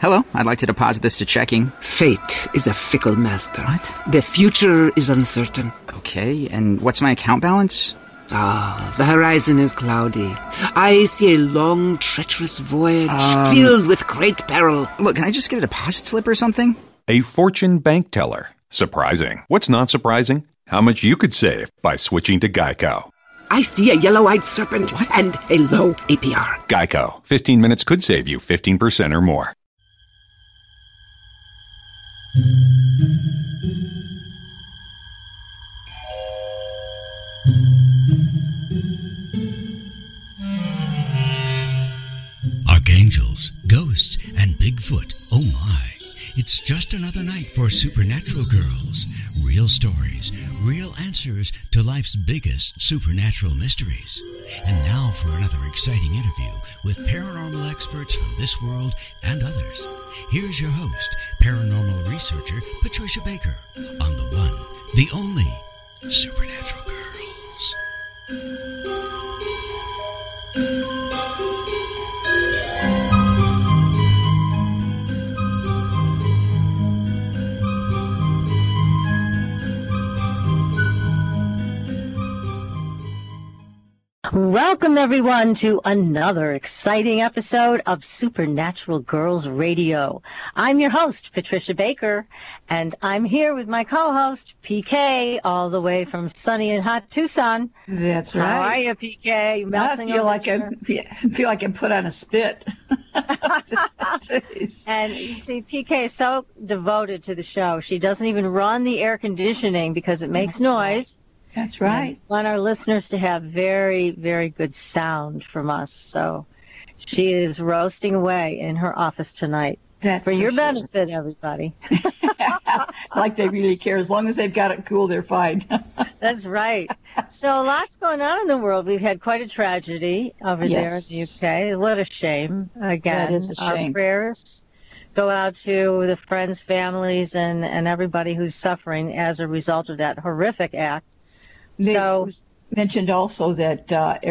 Hello, I'd like to deposit this to checking. Fate is a fickle master. What? The future is uncertain. Okay, and what's my account balance? The horizon is cloudy. I see a long, treacherous voyage filled with great peril. Look, can I just get a deposit slip or something? A Fortune bank teller. Surprising. What's not surprising? How much you could save by switching to Geico. I see a yellow-eyed serpent and a low APR. Geico. 15 minutes could save you 15% or more. Archangels, ghosts, and Bigfoot. Oh my. It's just another night for Supernatural Girls. Real stories, real answers to life's biggest supernatural mysteries. And now for another exciting interview with paranormal experts from this world and others. Here's your host, paranormal researcher Patricia Baker, on the one, the only Supernatural Girls. Welcome, everyone, to another exciting episode of Supernatural Girls Radio. I'm your host, Patricia Baker, and I'm here with my co-host, PK, all the way from sunny and hot Tucson. That's right. How are you, PK? You melting I feel over like I'm put on a spit. And you see, PK is so devoted to the show. She doesn't even run the air conditioning because it makes noise. Right. That's right. And we want our listeners to have very, very good sound from us. So she is roasting away in her office tonight. That's for your sure. benefit, everybody. Like they really care. As long as they've got it cool, they're fine. That's right. So lots going on in the world. We've had quite a tragedy over there in the UK. What a shame. Again, that is a shame. Our prayers go out to the friends, families, and everybody who's suffering as a result of that horrific act. It was mentioned also that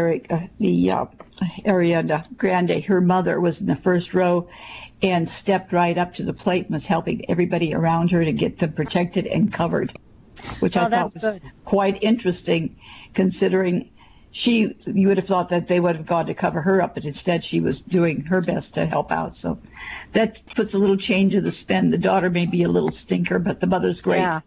Ariana Grande, her mother, was in the first row and stepped right up to the plate and was helping everybody around her to get them protected and covered, which I thought was quite interesting, considering you would have thought that they would have gone to cover her up, but instead she was doing her best to help out. So that puts a little change of the spin. The daughter may be a little stinker, but the mother's great. Yeah.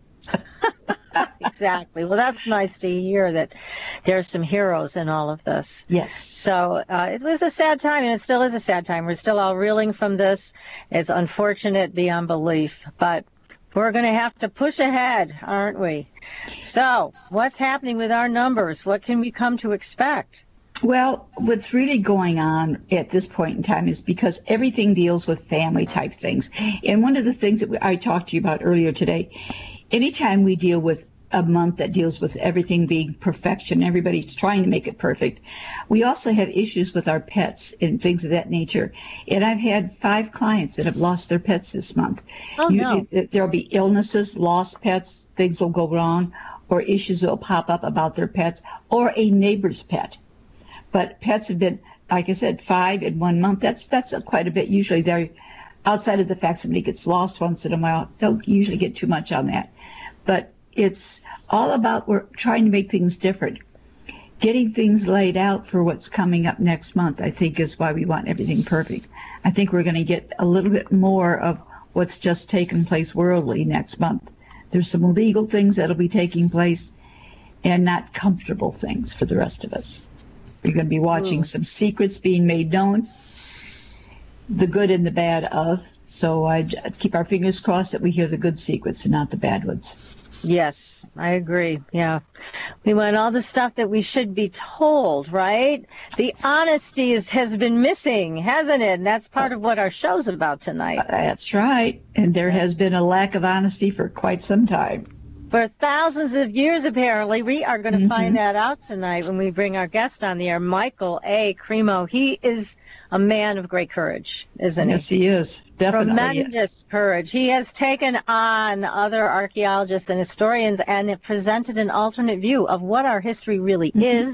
Exactly. Well, that's nice to hear that there's some heroes in all of this. Yes. So it was a sad time, and it still is a sad time. We're still all reeling from this. It's unfortunate beyond belief, but we're going to have to push ahead, aren't we? So what's happening with our numbers? What can we come to expect? Well, what's really going on at this point in time is because everything deals with family type things. And one of the things that I talked to you about earlier today, anytime we deal with a month that deals with everything being perfection, everybody's trying to make it perfect, we also have issues with our pets and things of that nature. And I've had 5 clients that have lost their pets this month. Oh, no. There'll be illnesses, lost pets, things will go wrong, or issues will pop up about their pets, or a neighbor's pet. But pets have been, like I said, 5 in 1 month. That's quite a bit. Usually they're outside of the fact somebody gets lost once in a while. Don't usually get too much on that. But it's all about we're trying to make things different. Getting things laid out for what's coming up next month, I think, is why we want everything perfect. I think we're going to get a little bit more of what's just taken place worldly next month. There's some legal things that'll be taking place and not comfortable things for the rest of us. We're going to be watching some secrets being made known, the good and the bad of. So I'd keep our fingers crossed that we hear the good secrets and not the bad ones. Yes, I agree. Yeah. We want all the stuff that we should be told, right? The honesty has been missing, hasn't it? And that's part of what our show's about tonight. That's right. And there has been a lack of honesty for quite some time. For thousands of years, apparently. We are going to find that out tonight when we bring our guest on the air, Michael A. Cremo. He is a man of great courage, isn't he? Yes, he is. Definitely. Tremendous courage. He has taken on other archaeologists and historians and presented an alternate view of what our history really is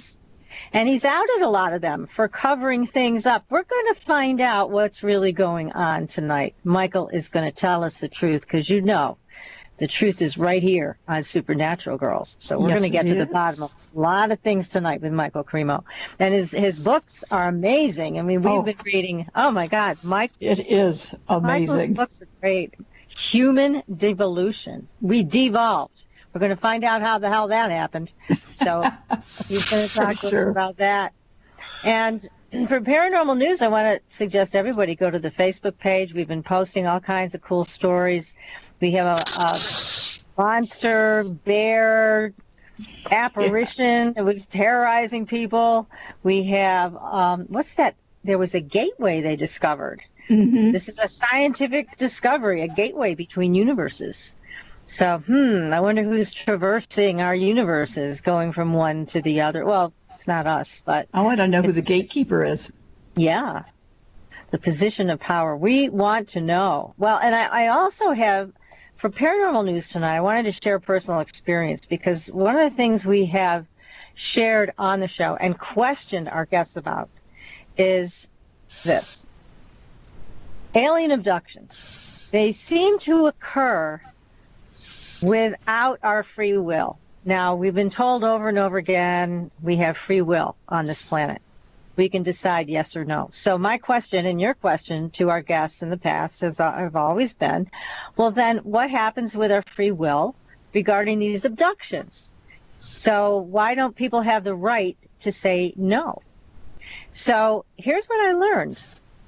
And he's outed a lot of them for covering things up. We're going to find out what's really going on tonight. Michael is going to tell us the truth, because the truth is right here on Supernatural Girls. So we're going to get to the bottom of a lot of things tonight with Michael Cremo. And his books are amazing. I mean, we've been reading, oh my God, It is amazing. Michael's books are great. Human Devolution. We devolved. We're going to find out how the hell that happened. So he's going to talk to us about that. And for paranormal news, I want to suggest everybody go to the Facebook page. We've been posting all kinds of cool stories. We have a monster, bear, apparition. It was terrorizing people. We have, what's that? There was a gateway they discovered. Mm-hmm. This is a scientific discovery, a gateway between universes. So, I wonder who's traversing our universes, going from one to the other. Well, it's not us, but... I want to know who the gatekeeper is. Yeah. The position of power. We want to know. Well, and I also have, for paranormal news tonight, I wanted to share personal experience, because one of the things we have shared on the show and questioned our guests about is this. Alien abductions. They seem to occur without our free will. Now, we've been told over and over again we have free will on this planet. We can decide yes or no. So my question and your question to our guests in the past has always been, well, then what happens with our free will regarding these abductions? So why don't people have the right to say no? So here's what I learned.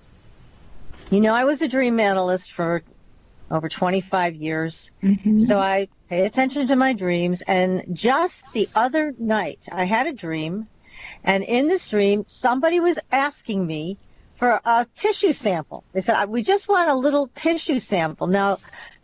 I was a dream analyst for over 25 years. Mm-hmm. So I pay attention to my dreams. And just the other night, I had a dream. And in this dream, somebody was asking me for a tissue sample. They said, we just want a little tissue sample. Now,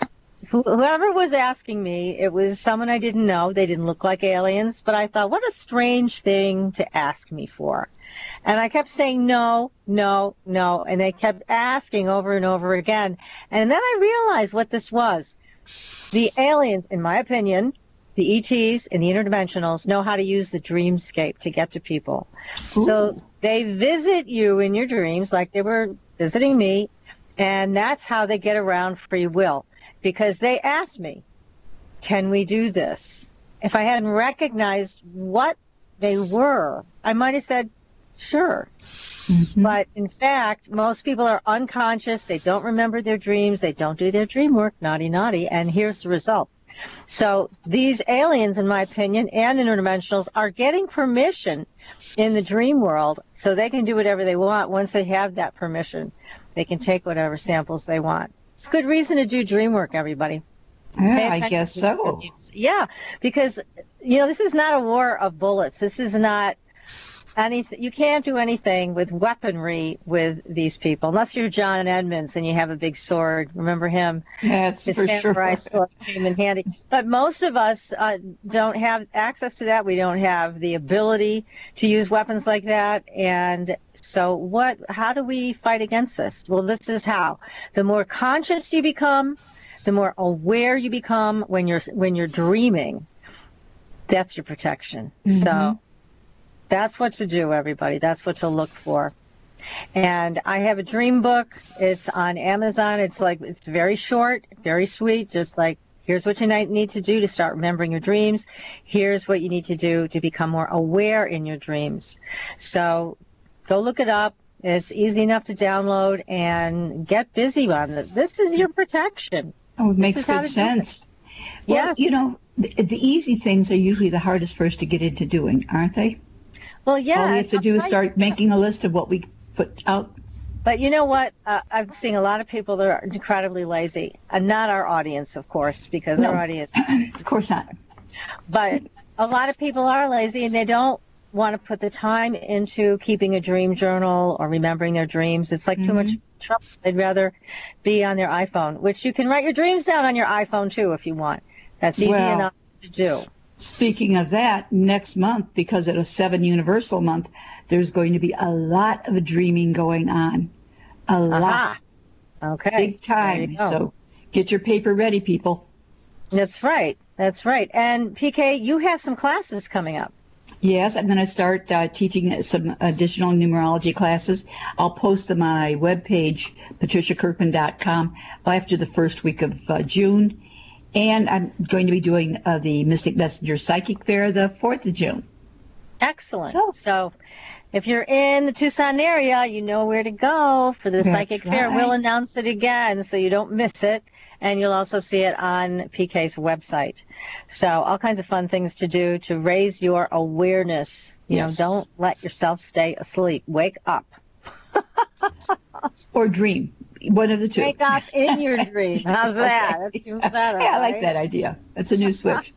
whoever was asking me, it was someone I didn't know. They didn't look like aliens. But I thought, what a strange thing to ask me for. And I kept saying no, no, no. And they kept asking over and over again. And then I realized what this was. The aliens, in my opinion, the ETs and the interdimensionals know how to use the dreamscape to get to people. Ooh. So they visit you in your dreams like they were visiting me. And that's how they get around free will. Because they asked me, can we do this? If I hadn't recognized what they were, I might have said, sure. Mm-hmm. But in fact, most people are unconscious. They don't remember their dreams. They don't do their dream work. Naughty, naughty. And here's the result. So these aliens, in my opinion, and interdimensionals are getting permission in the dream world so they can do whatever they want. Once they have that permission, they can take whatever samples they want. It's a good reason to do dream work, everybody. Yeah, I guess so. Yeah, because, this is not a war of bullets. This is not anything. You can't do anything with weaponry with these people, unless you're John Edmonds and you have a big sword. Remember him? That's His for samurai sure. sword came in handy. But most of us don't have access to that. We don't have the ability to use weapons like that. And so how do we fight against this? Well, this is how. The more conscious you become, the more aware you become when you're dreaming, that's your protection. Mm-hmm. So that's what to do, everybody. That's what to look for. And I have a dream book. It's on Amazon. It's very short, very sweet, just like, here's what you need to do to start remembering your dreams. Here's what you need to do to become more aware in your dreams. So go look it up. It's easy enough to download and get busy on it. This is your protection. Oh, it makes good sense. Well, yes. The easy things are usually the hardest for us to get into doing, aren't they? Well, yeah. All we have to do is start making a list of what we put out. But you know what? I'm seeing a lot of people that are incredibly lazy. Not our audience, of course, because our audience. Of course not. But a lot of people are lazy and they don't want to put the time into keeping a dream journal or remembering their dreams. It's like too much trouble. They'd rather be on their iPhone, which you can write your dreams down on your iPhone too if you want. That's easy enough to do. Speaking of that, next month, because it was 7 Universal month, there's going to be a lot of dreaming going on. A lot. Okay. Big time. So get your paper ready, people. That's right. That's right. And PK, you have some classes coming up. Yes, I'm going to start teaching some additional numerology classes. I'll post them on my webpage, patriciakirkman.com, after the first week of June. And I'm going to be doing the Mystic Messenger Psychic Fair the 4th of June. Excellent. So if you're in the Tucson area, you know where to go for the Psychic Fair. We'll announce it again so you don't miss it. And you'll also see it on PK's website. So all kinds of fun things to do to raise your awareness. You know, don't let yourself stay asleep. Wake up. Or dream. One of the two. Wake up in your dream. How's that? That's even better. Yeah, I like that idea. That's a new switch.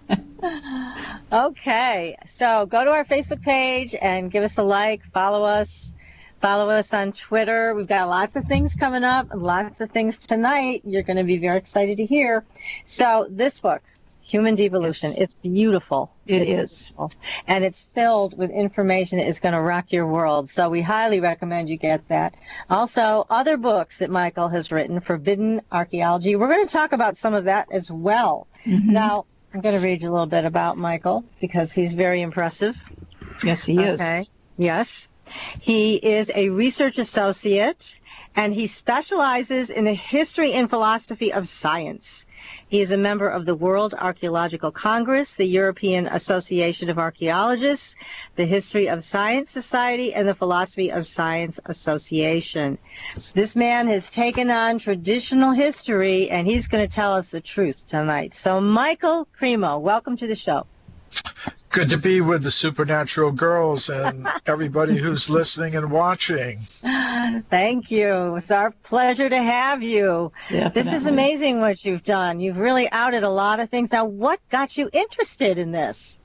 Okay. So go to our Facebook page and give us a like. Follow us. Follow us on Twitter. We've got lots of things coming up, lots of things tonight you're going to be very excited to hear. So this book, Human Devolution, it's beautiful. It is. Beautiful. And it's filled with information that is going to rock your world. So we highly recommend you get that. Also, other books that Michael has written, Forbidden Archaeology. We're going to talk about some of that as well. Mm-hmm. Now, I'm going to read you a little bit about Michael because he's very impressive. Yes, he is. Okay. Yes. He is a research associate, and he specializes in the history and philosophy of science. He is a member of the World Archaeological Congress, the European Association of Archaeologists, the History of Science Society, and the Philosophy of Science Association. This man has taken on traditional history, and he's going to tell us the truth tonight. So, Michael Cremo, welcome to the show. Good to be with the Supernatural Girls and everybody who's listening and watching. Thank you. It's our pleasure to have you. Definitely. This is amazing what you've done. You've really outed a lot of things. Now, what got you interested in this?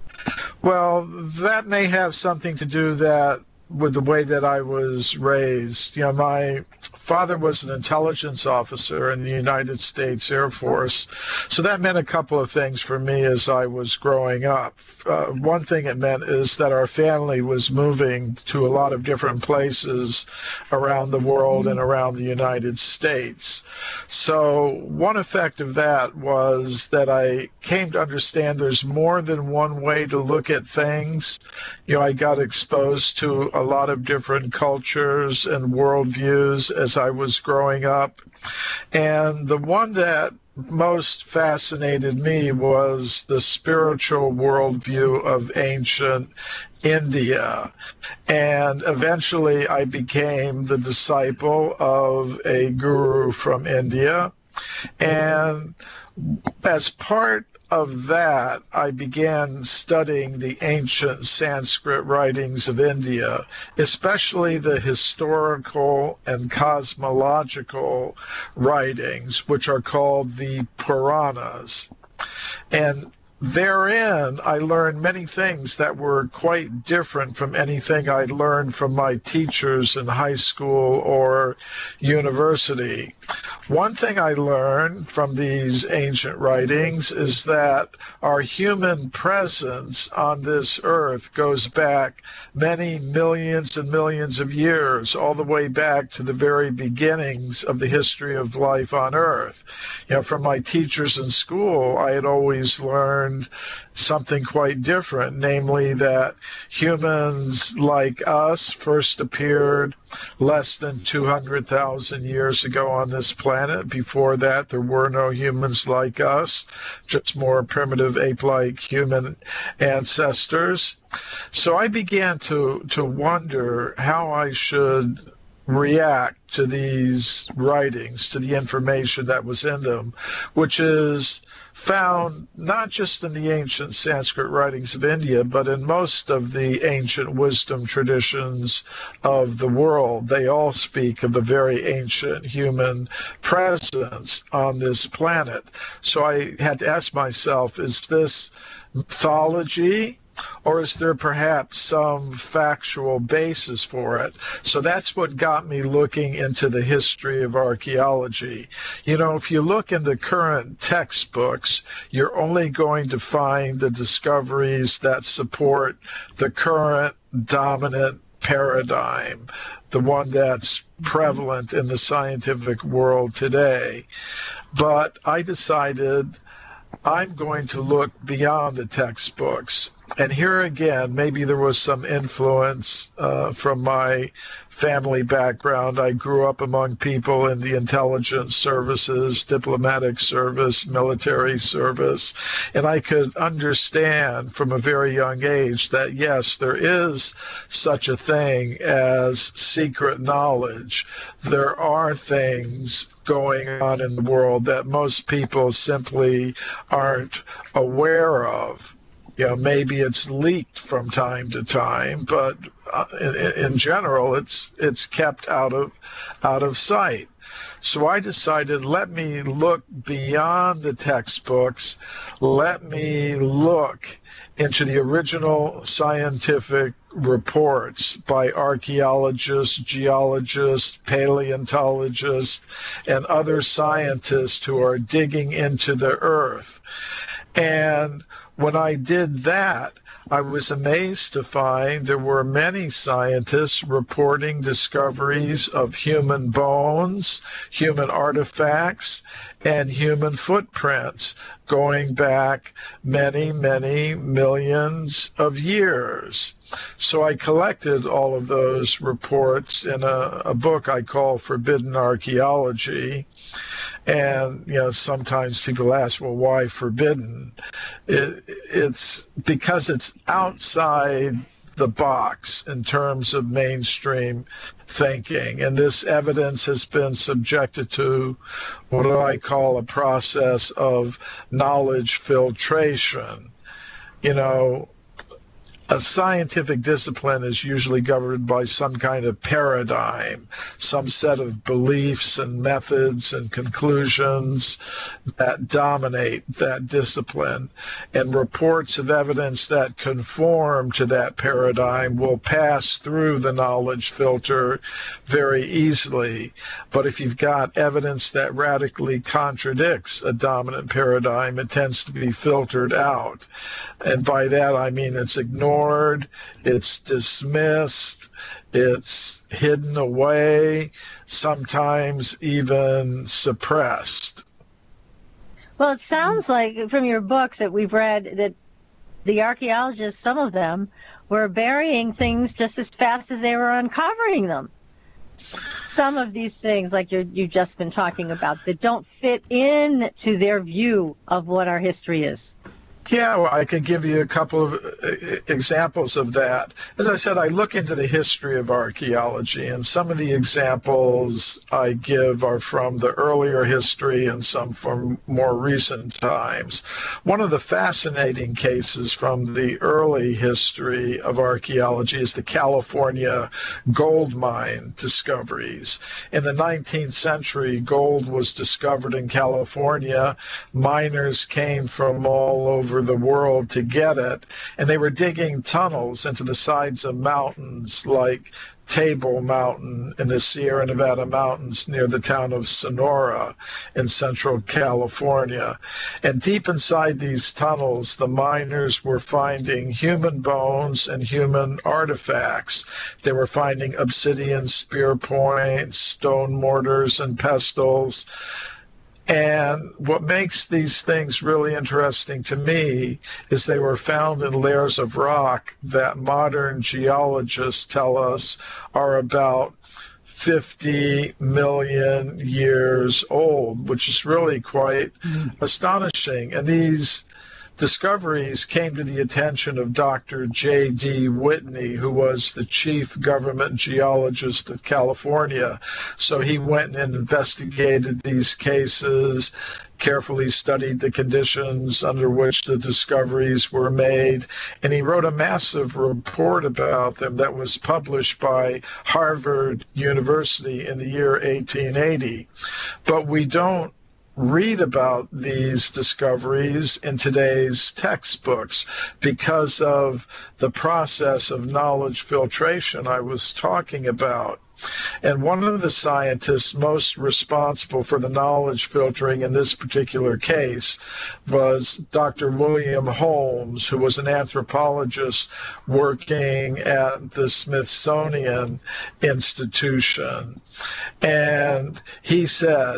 Well, that may have something to do with the way that I was raised. You know, my father was an intelligence officer in the United States Air Force, so that meant a couple of things for me as I was growing up. One thing it meant is that our family was moving to a lot of different places around the world and around the United States. So one effect of that was that I came to understand there's more than one way to look at things. You know, I got exposed to a lot of different cultures and worldviews as I was growing up. And the one that most fascinated me was the spiritual worldview of ancient India. And eventually I became the disciple of a guru from India. And as part of that, I began studying the ancient Sanskrit writings of India, especially the historical and cosmological writings, which are called the Puranas. And therein, I learned many things that were quite different from anything I'd learned from my teachers in high school or university. One thing I learned from these ancient writings is that our human presence on this earth goes back many millions and millions of years, all the way back to the very beginnings of the history of life on earth. You know, from my teachers in school, I had always learned something quite different, namely that humans like us first appeared less than 200,000 years ago on this planet. Before that, there were no humans like us, just more primitive ape-like human ancestors. So I began to wonder how I should react to these writings, to the information that was in them, which is found not just in the ancient Sanskrit writings of India, but in most of the ancient wisdom traditions of the world. They all speak of a very ancient human presence on this planet. So I had to ask myself, is this mythology, or is there perhaps some factual basis for it? So that's what got me looking into the history of archaeology. You know, if you look in the current textbooks, you're only going to find the discoveries that support the current dominant paradigm, the one that's prevalent in the scientific world today. But I decided I'm going to look beyond the textbooks And here again, maybe there was some influence from my family background. I grew up among people in the intelligence services, diplomatic service, military service, and I could understand from a very young age that, yes, there is such a thing as secret knowledge. There are things going on in the world that most people simply aren't aware of. You know, maybe it's leaked from time to time, but in general, it's kept out of sight. So I decided, let me look beyond the textbooks. Let me look into the original scientific reports by archaeologists, geologists, paleontologists, and other scientists who are digging into the earth. And when I did that, I was amazed to find there were many scientists reporting discoveries of human bones, human artifacts, and human footprints going back many, many millions of years. So I collected all of those reports in a book I call Forbidden Archaeology. And, you know, sometimes people ask, well, why forbidden? It's because it's outside the box in terms of mainstream thinking. And this evidence has been subjected to what I call a process of knowledge filtration. You know, a scientific discipline is usually governed by some kind of paradigm, some set of beliefs and methods and conclusions that dominate that discipline. And reports of evidence that conform to that paradigm will pass through the knowledge filter very easily. But if you've got evidence that radically contradicts a dominant paradigm, it tends to be filtered out. And by that I mean it's ignored, it's dismissed, it's hidden away, sometimes even suppressed. Well, it sounds like from your books that we've read that the archaeologists, some of them, were burying things just as fast as they were uncovering them. Some of these things, like you've just been talking about, that don't fit in to their view of what our history is. Yeah, well, I could give you a couple of examples of that. As I said, I look into the history of archaeology, and some of the examples I give are from the earlier history and some from more recent times. One of the fascinating cases from the early history of archaeology is the California gold mine discoveries. In the 19th century, gold was discovered in California. Miners came from all over the world to get it, and they were digging tunnels into the sides of mountains like Table Mountain in the Sierra Nevada mountains near the town of Sonora in central California. And deep inside these tunnels, the miners were finding human bones and human artifacts. They were finding obsidian spear points, stone mortars and pestles. And what makes these things really interesting to me is they were found in layers of rock that modern geologists tell us are about 50 million years old, which is really quite astonishing. And these discoveries came to the attention of Dr. J.D. Whitney, who was the chief government geologist of California. So he went and investigated these cases, carefully studied the conditions under which the discoveries were made, and he wrote a massive report about them that was published by Harvard University in the year 1880. But we don't read about these discoveries in today's textbooks because of the process of knowledge filtration I was talking about. And one of the scientists most responsible for the knowledge filtering in this particular case was Dr. William Holmes, who was an anthropologist working at the Smithsonian Institution. And he said,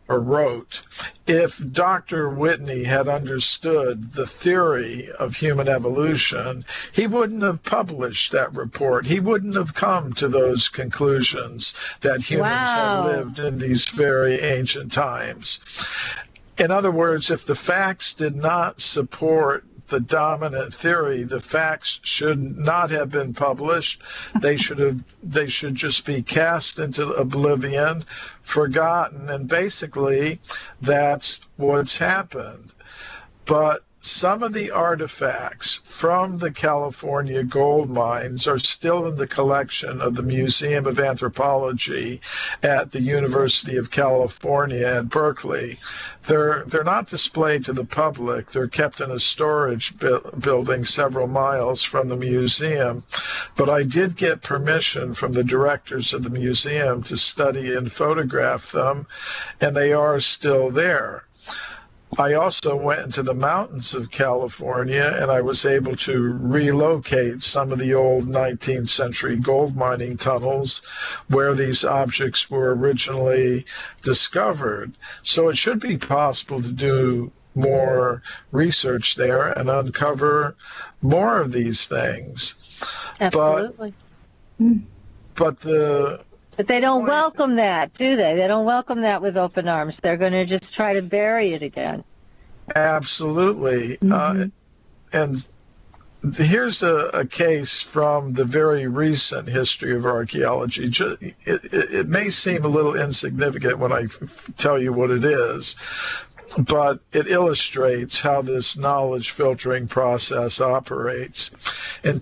or wrote, if Dr. Whitney had understood the theory of human evolution, he wouldn't have published that report. He wouldn't have come to those conclusions that humans have lived in these very ancient times. In other words, if the facts did not support the dominant theory, the facts should not have been published. They should just be cast into oblivion, forgotten, and basically that's what's happened. But some of the artifacts from the California gold mines are still in the collection of the Museum of Anthropology at the University of California at Berkeley. They're not displayed to the public. They're kept in a storage building several miles from the museum. But I did get permission from the directors of the museum to study and photograph them, and they are still there. I also went into the mountains of California, and I was able to relocate some of the old 19th century gold mining tunnels where these objects were originally discovered. So it should be possible to do more research there and uncover more of these things. Absolutely. But they don't welcome that, do they? They don't welcome that with open arms. They're going to just try to bury it again. Absolutely. And here's a case from the very recent history of archaeology. It may seem a little insignificant when I tell you what it is, but it illustrates how this knowledge filtering process operates. In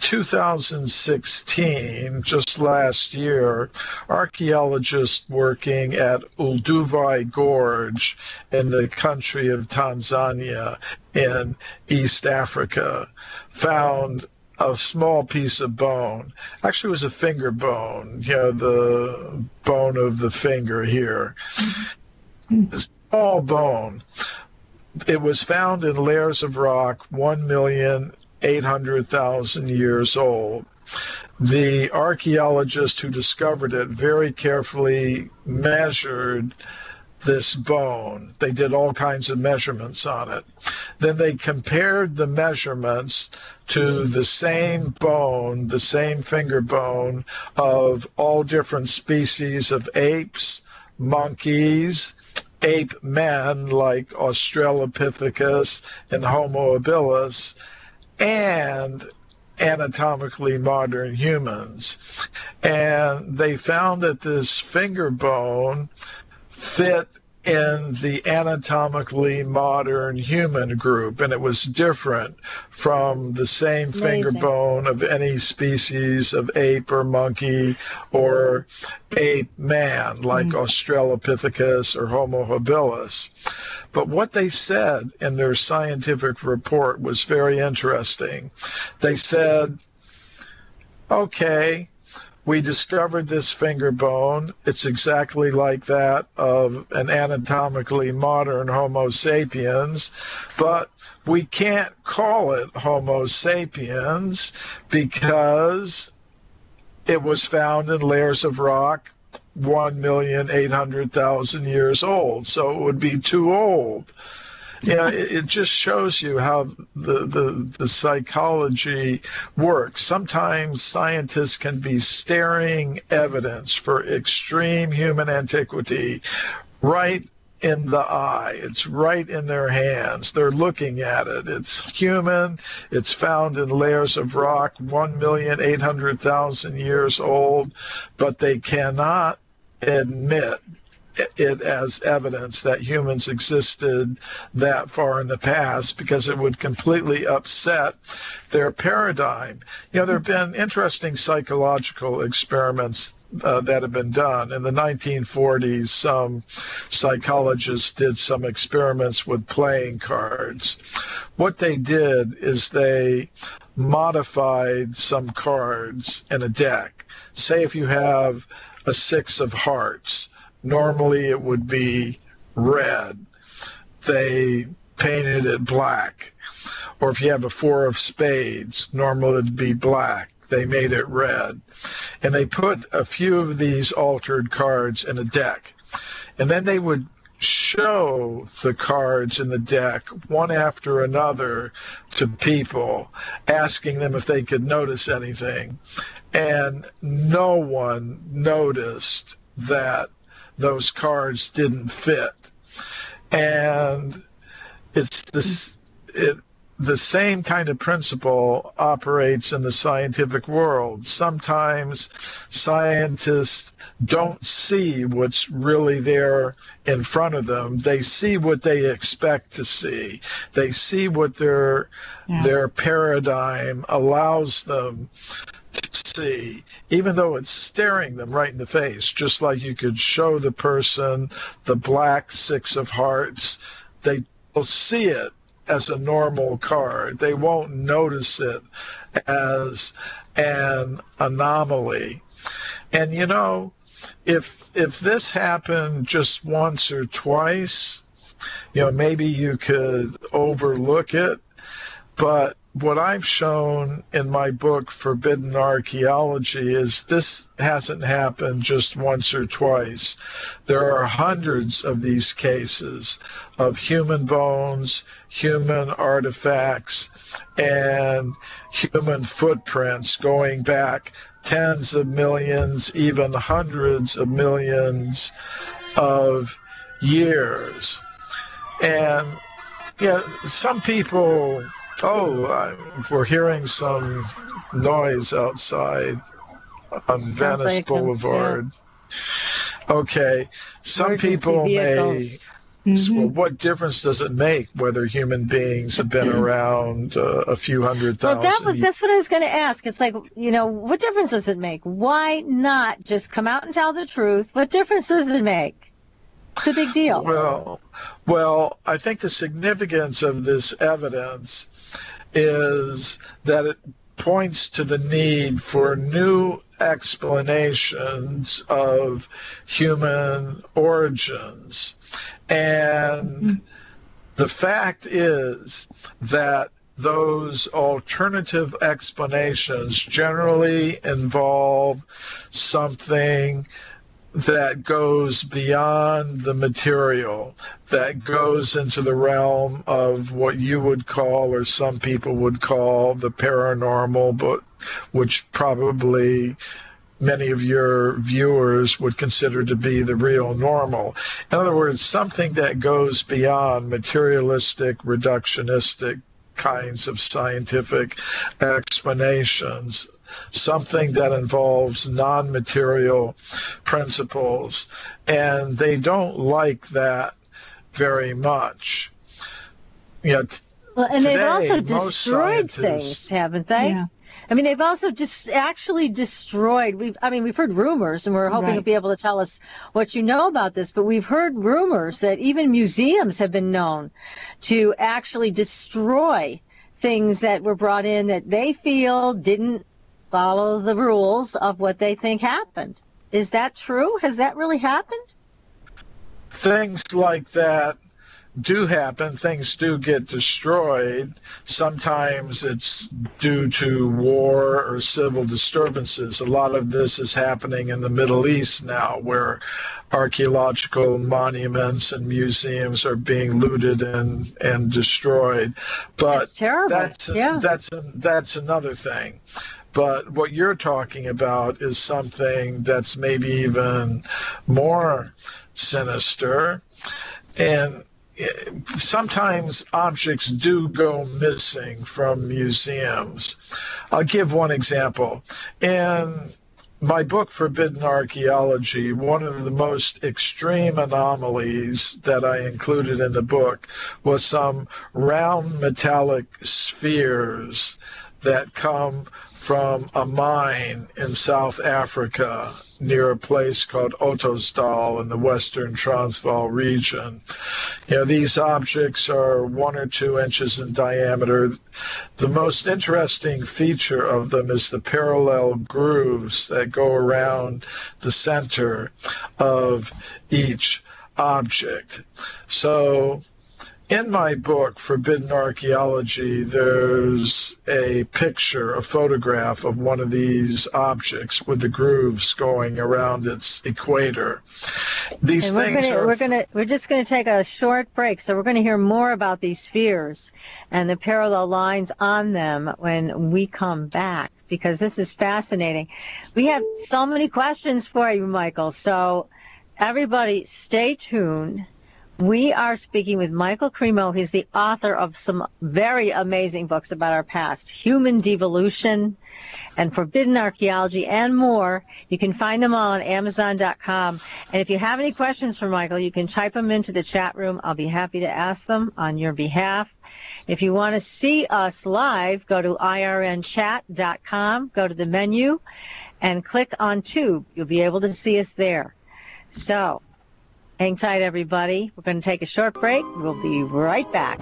2016, just last year, archaeologists working at Olduvai Gorge in the country of Tanzania in East Africa found a small piece of bone. Actually, it was a finger bone, the bone of the finger here. Small bone. It was found in layers of rock 1,800,000 years old. The archaeologist who discovered it very carefully measured this bone. They did all kinds of measurements on it. Then they compared the measurements to the same bone, the same finger bone of all different species of apes, monkeys, ape men like Australopithecus and Homo habilis, and anatomically modern humans. And they found that this finger bone fit in the anatomically modern human group, and it was different from the same finger bone of any species of ape or monkey or ape man like Australopithecus or Homo habilis. But what they said in their scientific report was very interesting. They said, okay, we discovered this finger bone. It's exactly like that of an anatomically modern Homo sapiens, but we can't call it Homo sapiens because it was found in layers of rock 1,800,000 years old, so it would be too old. It just shows you how the psychology works. Sometimes scientists can be staring evidence for extreme human antiquity right in the eye. It's right in their hands. They're looking at it. It's human. It's found in layers of rock 1,800,000 years old, but they cannot admit it as evidence that humans existed that far in the past because it would completely upset their paradigm. There have been interesting psychological experiments that have been done. In the 1940s, some psychologists did some experiments with playing cards. What they did is they modified some cards in a deck. Say if you have a 6 of hearts, normally it would be red. They painted it black. Or if you have a 4 of spades, normally it would be black. They made it red. And they put a few of these altered cards in a deck. And then they would show the cards in the deck one after another to people, asking them if they could notice anything. And no one noticed that those cards didn't fit. And it's the same kind of principle operates in the scientific world. Sometimes scientists don't see what's really there in front of them. They see what they expect to see. They see what their paradigm allows them to see, even though it's staring them right in the face. Just like you could show the person the black 6 of hearts, they will see it as a normal card. They won't notice it as an anomaly. And you know, if this happened just once or twice, you know, maybe you could overlook it. But what I've shown in my book, Forbidden Archaeology, is this hasn't happened just once or twice. There are hundreds of these cases of human bones, human artifacts, and human footprints going back tens of millions, even hundreds of millions of years. And yeah, some people... we're hearing some noise outside on Venice Boulevard. Yeah. Okay, some people may... Well, what difference does it make whether human beings have been around a few 100,000? Well, that's what I was going to ask. It's like, you know, what difference does it make? Why not just come out and tell the truth? What difference does it make? It's a big deal. Well, I think the significance of this evidence is that it points to the need for new explanations of human origins. And the fact is that those alternative explanations generally involve something that goes beyond the material, that goes into the realm of what you would call, or some people would call, the paranormal, but which probably many of your viewers would consider to be the real normal. In other words, something that goes beyond materialistic, reductionistic kinds of scientific explanations, something that involves non-material principles, and they don't like that very much. You know, and today, they've also destroyed things, haven't they? Yeah. I mean, they've also just actually destroyed. We've heard rumors, and we're hoping to be able to tell us what you know about this. But we've heard rumors that even museums have been known to actually destroy things that were brought in that they feel didn't follow the rules of what they think happened. Is that true? Has that really happened? Things like that do happen. Things do get destroyed. Sometimes it's due to war or civil disturbances. A lot of this is happening in the Middle East now, where archaeological monuments and museums are being looted and destroyed. But that's terrible. That's another thing. But what you're talking about is something that's maybe even more sinister. And sometimes objects do go missing from museums. I'll give one example. In my book, Forbidden Archaeology, one of the most extreme anomalies that I included in the book was some round metallic spheres that come from a mine in South Africa near a place called Ottosdal in the western Transvaal region. You know, these objects are 1 or 2 inches in diameter. The most interesting feature of them is the parallel grooves that go around the center of each object. So in my book, Forbidden Archaeology, there's a picture, a photograph of one of these objects with the grooves going around its equator. These things we're just going to take a short break, so we're going to hear more about these spheres and the parallel lines on them when we come back, because this is fascinating. We have so many questions for you, Michael, so everybody stay tuned. We are speaking with Michael Cremo. He's the author of some very amazing books about our past, Human Devolution and Forbidden Archaeology, and more. You can find them all on Amazon.com. And if you have any questions for Michael, you can type them into the chat room. I'll be happy to ask them on your behalf. If you want to see us live, go to irnchat.com, go to the menu, and click on Tube. You'll be able to see us there. So, hang tight, everybody. We're going to take a short break. We'll be right back.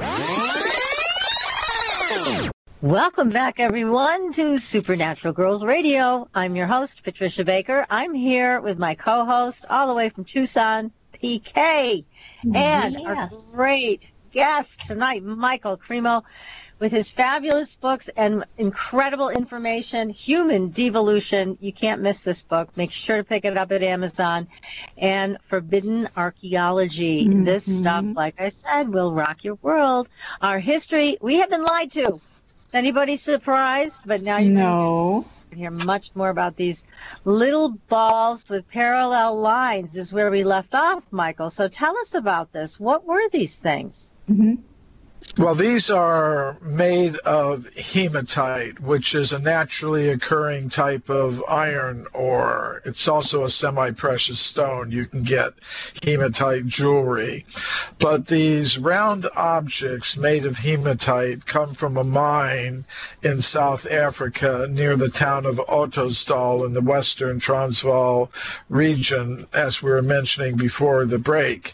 Welcome back, everyone, to Supernatural Girls Radio. I'm your host, Patricia Baker. I'm here with my co-host all the way from Tucson, PK, and our great guest tonight, Michael Cremo, with his fabulous books and incredible information, Human Devolution. You can't miss this book. Make sure to pick it up at Amazon. And Forbidden Archaeology. This stuff, like I said, will rock your world. Our history, we have been lied to. Is anybody surprised? But now you can hear much more about these little balls with parallel lines is where we left off, Michael. So tell us about this. What were these things? Well, these are made of hematite, which is a naturally occurring type of iron ore. It's also a semi-precious stone. You can get hematite jewelry. But these round objects made of hematite come from a mine in South Africa near the town of Ottosdal in the western Transvaal region, as we were mentioning before the break.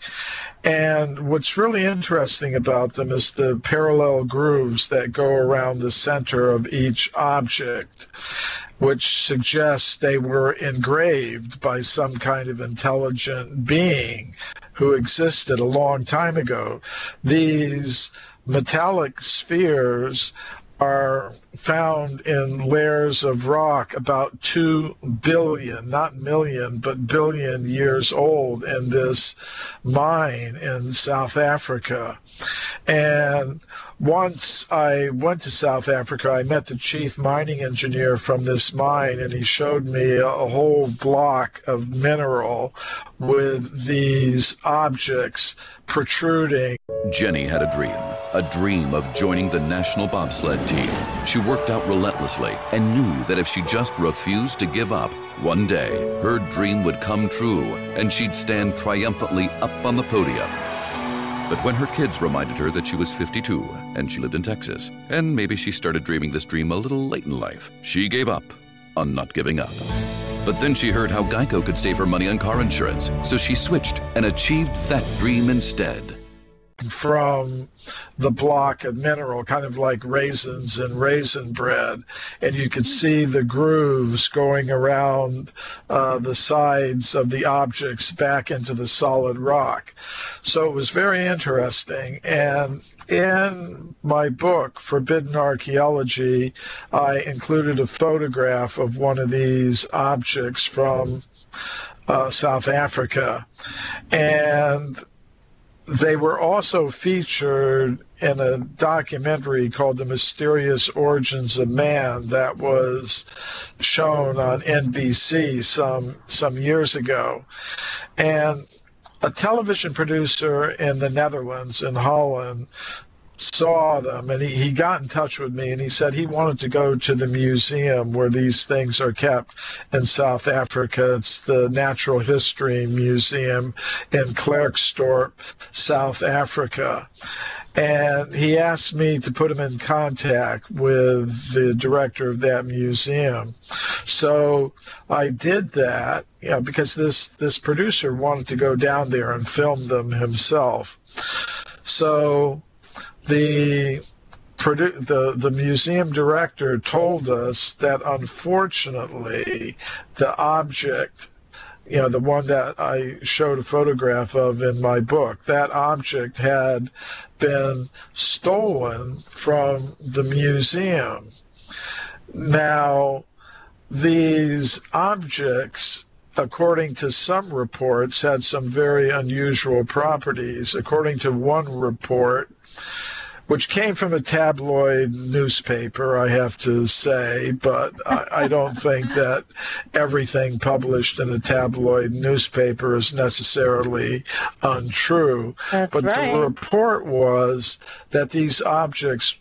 And what's really interesting about them is the parallel grooves that go around the center of each object, which suggests they were engraved by some kind of intelligent being who existed a long time ago. These metallic spheres are found in layers of rock about 2 billion, not million, but billion years old in this mine in South Africa. And once I went to South Africa, I met the chief mining engineer from this mine, and he showed me a whole block of mineral with these objects protruding. Jenny had a dream of joining the national bobsled team. She worked out relentlessly and knew that if she just refused to give up, one day her dream would come true and she'd stand triumphantly up on the podium. But when her kids reminded her that she was 52 and she lived in Texas, and maybe she started dreaming this dream a little late in life, she gave up on not giving up. But then she heard how Geico could save her money on car insurance, so she switched and achieved that dream instead. From the block of mineral, kind of like raisins and raisin bread, and you could see the grooves going around the sides of the objects back into the solid rock. So it was very interesting. And in my book, Forbidden Archaeology, I included a photograph of one of these objects from South Africa. And they were also featured in a documentary called The Mysterious Origins of Man that was shown on NBC some years ago. And a television producer in the Netherlands, in Holland, saw them, and he got in touch with me, and he said he wanted to go to the museum where these things are kept in South Africa. It's the Natural History Museum in Klerksdorp, South Africa. And he asked me to put him in contact with the director of that museum. So I did that, because this producer wanted to go down there and film them himself. So the museum director told us that unfortunately the object the one that I showed a photograph of in my book, that object had been stolen from the museum. Now, these objects, according to some reports, had some very unusual properties. According to one report, which came from a tabloid newspaper, I have to say, but I don't think that everything published in a tabloid newspaper is necessarily untrue. That's but right. The report was that this object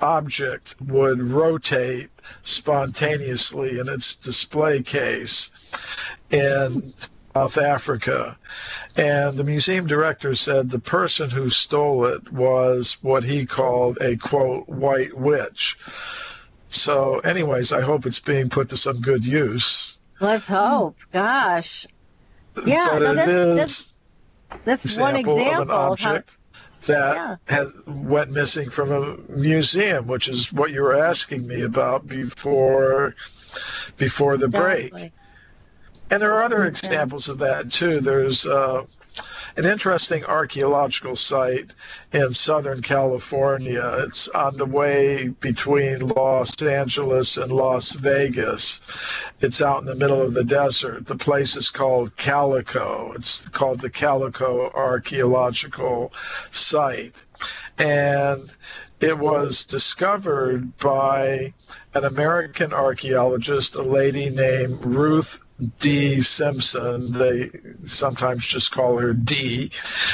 would rotate spontaneously in its display case in South Africa. And the museum director said the person who stole it was what he called a, quote, white witch. So anyways, I hope it's being put to some good use. Let's hope. Gosh. Yeah, but no, that's one example of an object that went missing from a museum, which is what you were asking me about before the break. And there are other examples of that, too. There's an interesting archaeological site in Southern California. It's on the way between Los Angeles and Las Vegas. It's out in the middle of the desert. The place is called Calico. It's called the Calico Archaeological Site. And it was discovered by an American archaeologist, a lady named Ruth D. Simpson. They sometimes just call her D.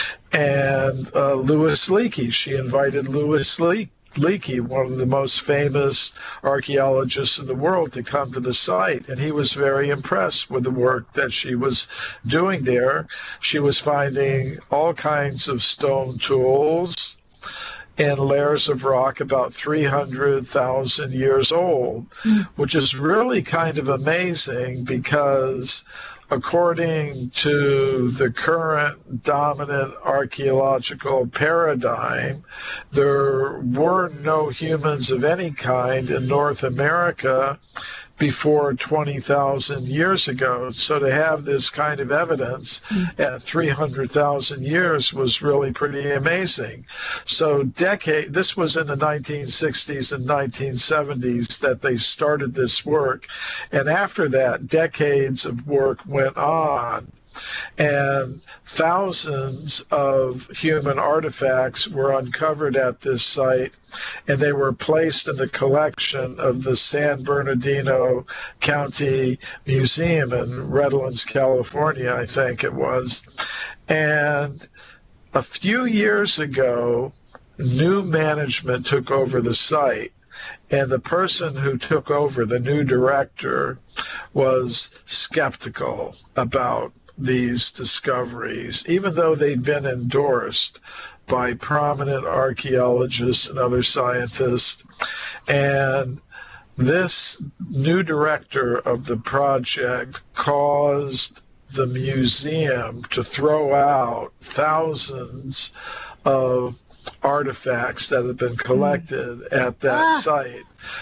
And Louis Leakey. She invited Louis Leakey, one of the most famous archaeologists in the world, to come to the site. And he was very impressed with the work that she was doing there. She was finding all kinds of stone tools in layers of rock about 300,000 years old, which is really kind of amazing because according to the current dominant archaeological paradigm, there were no humans of any kind in North America before 20,000 years ago. So to have this kind of evidence at 300,000 years was really pretty amazing. So this was in the 1960s and 1970s that they started this work. And after that, decades of work went on. And thousands of human artifacts were uncovered at this site, and they were placed in the collection of the San Bernardino County Museum in Redlands, California, I think it was. And a few years ago, new management took over the site, and the person who took over, the new director, was skeptical about these discoveries, even though they'd been endorsed by prominent archaeologists and other scientists. And this new director of the project caused the museum to throw out thousands of artifacts that had been collected at that site.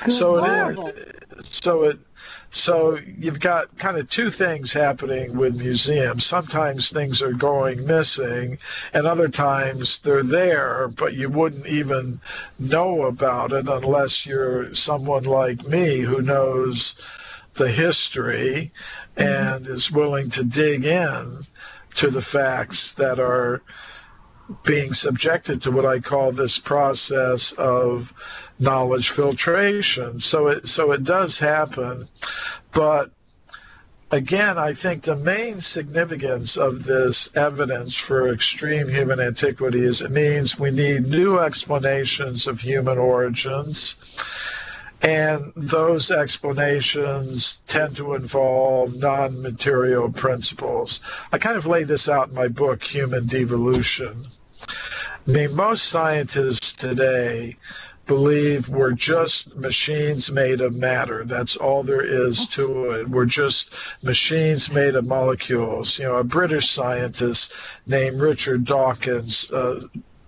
So you've got kind of two things happening with museums. Sometimes things are going missing, and other times they're there, but you wouldn't even know about it unless you're someone like me who knows the history and is willing to dig in to the facts that are being subjected to what I call this process of knowledge filtration. So it does happen. But again, I think the main significance of this evidence for extreme human antiquity is it means we need new explanations of human origins. And those explanations tend to involve non-material principles. I kind of lay this out in my book, Human Devolution. I mean, most scientists today believe we're just machines made of matter. That's all there is to it. We're just machines made of molecules. You know, a British scientist named Richard Dawkins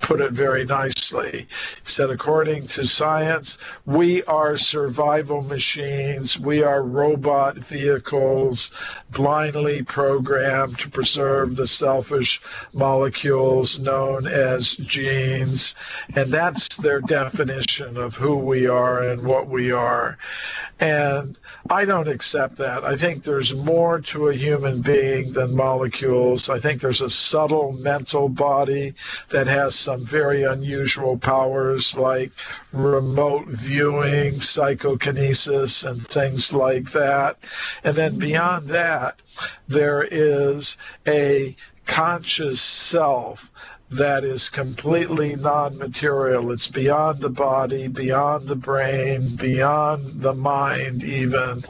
put it very nicely. He said, according to science, we are survival machines. We are robot vehicles blindly programmed to preserve the selfish molecules known as genes. And that's their definition of who we are and what we are. And I don't accept that. I think there's more to a human being than molecules. I think there's a subtle mental body that has some very unusual powers like remote viewing, psychokinesis, and things like that. And then beyond that, there is a conscious self that is completely non-material. It's beyond the body, beyond the brain, beyond the mind even.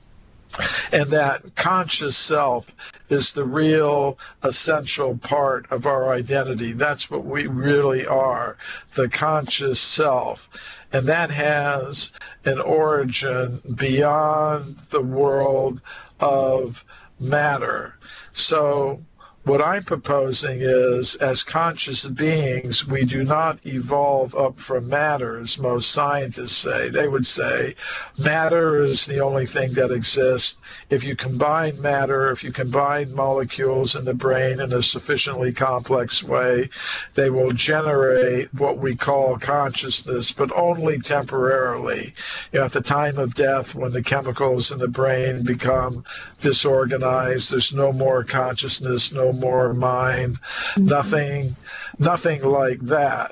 And that conscious self is the real essential part of our identity. That's what we really are, the conscious self. And that has an origin beyond the world of matter. So what I'm proposing is, as conscious beings, we do not evolve up from matter, as most scientists say. They would say matter is the only thing that exists. If you combine matter, if you combine molecules in the brain in a sufficiently complex way, they will generate what we call consciousness, but only temporarily. At the time of death, when the chemicals in the brain become disorganized, there's no more consciousness, no more mind, nothing like that.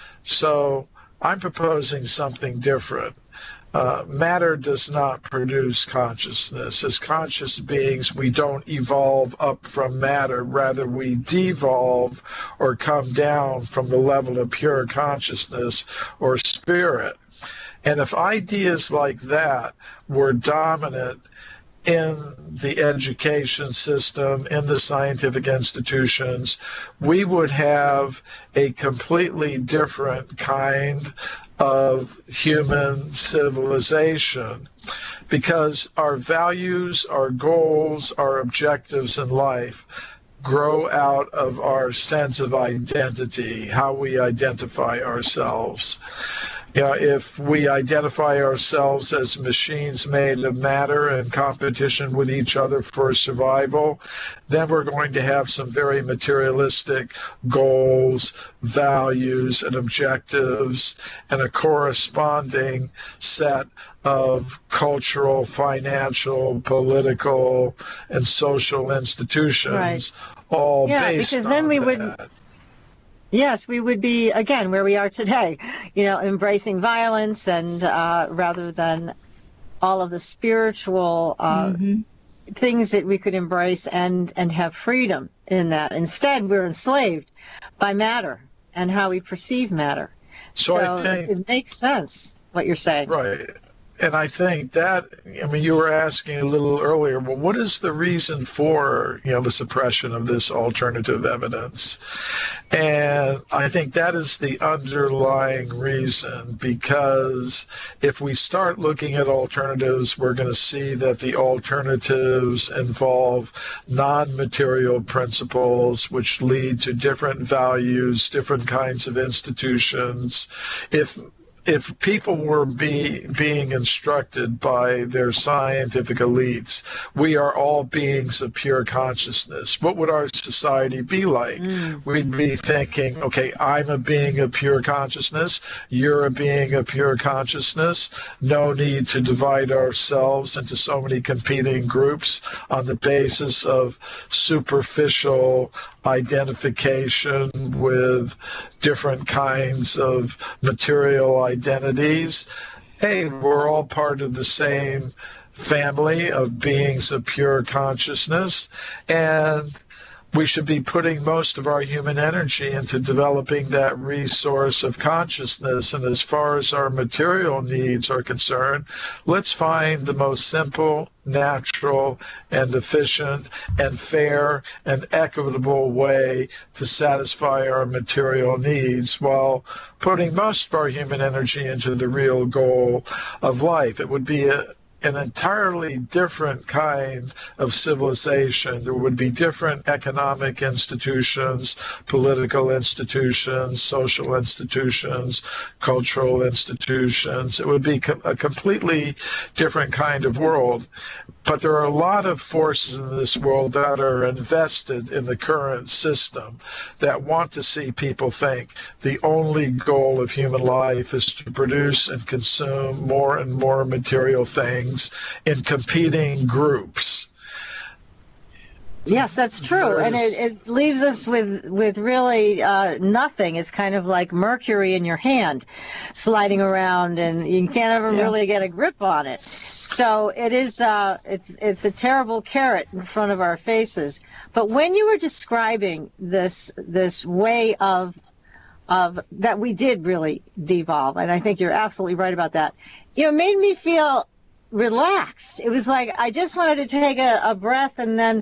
So I'm proposing something different. Matter does not produce consciousness. As conscious beings, we don't evolve up from matter. Rather, we devolve or come down from the level of pure consciousness or spirit. And if ideas like that were dominant in the education system, in the scientific institutions, we would have a completely different kind of human civilization, because our values, our goals, our objectives in life grow out of our sense of identity, how we identify ourselves. If we identify ourselves as machines made of matter in competition with each other for survival, then we're going to have some very materialistic goals, values, and objectives, and a corresponding set of cultural, financial, political, and social institutions, all based because on then we that. would. Yes, we would be, again, where we are today, embracing violence and rather than all of the spiritual things that we could embrace and have freedom in that. Instead, we're enslaved by matter and how we perceive matter. So I think it makes sense what you're saying. Right. And I think that, you were asking a little earlier, well, what is the reason for, the suppression of this alternative evidence? And I think that is the underlying reason, because if we start looking at alternatives, we're going to see that the alternatives involve non-material principles, which lead to different values, different kinds of institutions. If people were being instructed by their scientific elites, we are all beings of pure consciousness, what would our society be like? We'd be thinking, okay, I'm a being of pure consciousness, you're a being of pure consciousness, no need to divide ourselves into so many competing groups on the basis of superficial identification with different kinds of material identities. Hey, we're all part of the same family of beings of pure consciousness, and we should be putting most of our human energy into developing that resource of consciousness. And as far as our material needs are concerned, let's find the most simple, natural, and efficient, and fair, and equitable way to satisfy our material needs while putting most of our human energy into the real goal of life. It would be an entirely different kind of civilization. There would be different economic institutions, political institutions, social institutions, cultural institutions. It would be a completely different kind of world. But there are a lot of forces in this world that are invested in the current system that want to see people think the only goal of human life is to produce and consume more and more material things in competing groups. Yes, that's true. And it leaves us with really nothing. It's kind of like mercury in your hand sliding around, and you can't ever really get a grip on it. So it is it's a terrible carrot in front of our faces. But when you were describing this way of that we did really devolve, and I think you're absolutely right about that, it made me feel relaxed. It was like I just wanted to take a breath and then,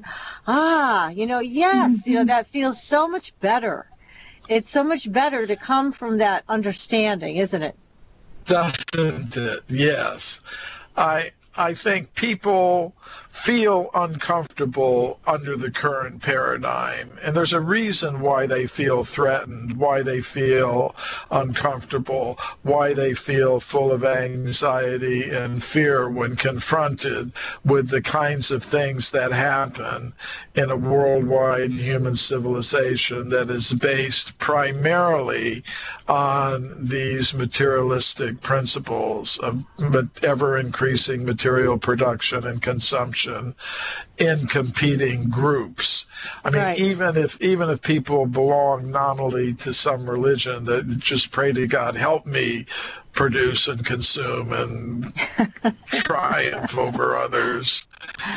that feels so much better. It's so much better to come from that understanding, isn't it? Doesn't it? Yes. I think people feel uncomfortable under the current paradigm, and there's a reason why they feel threatened, why they feel uncomfortable, why they feel full of anxiety and fear when confronted with the kinds of things that happen in a worldwide human civilization that is based primarily on these materialistic principles of ever-increasing material production and consumption in competing groups. I mean, Right. even if people belong nominally to some religion, that just pray to God, help me produce and consume and triumph over others.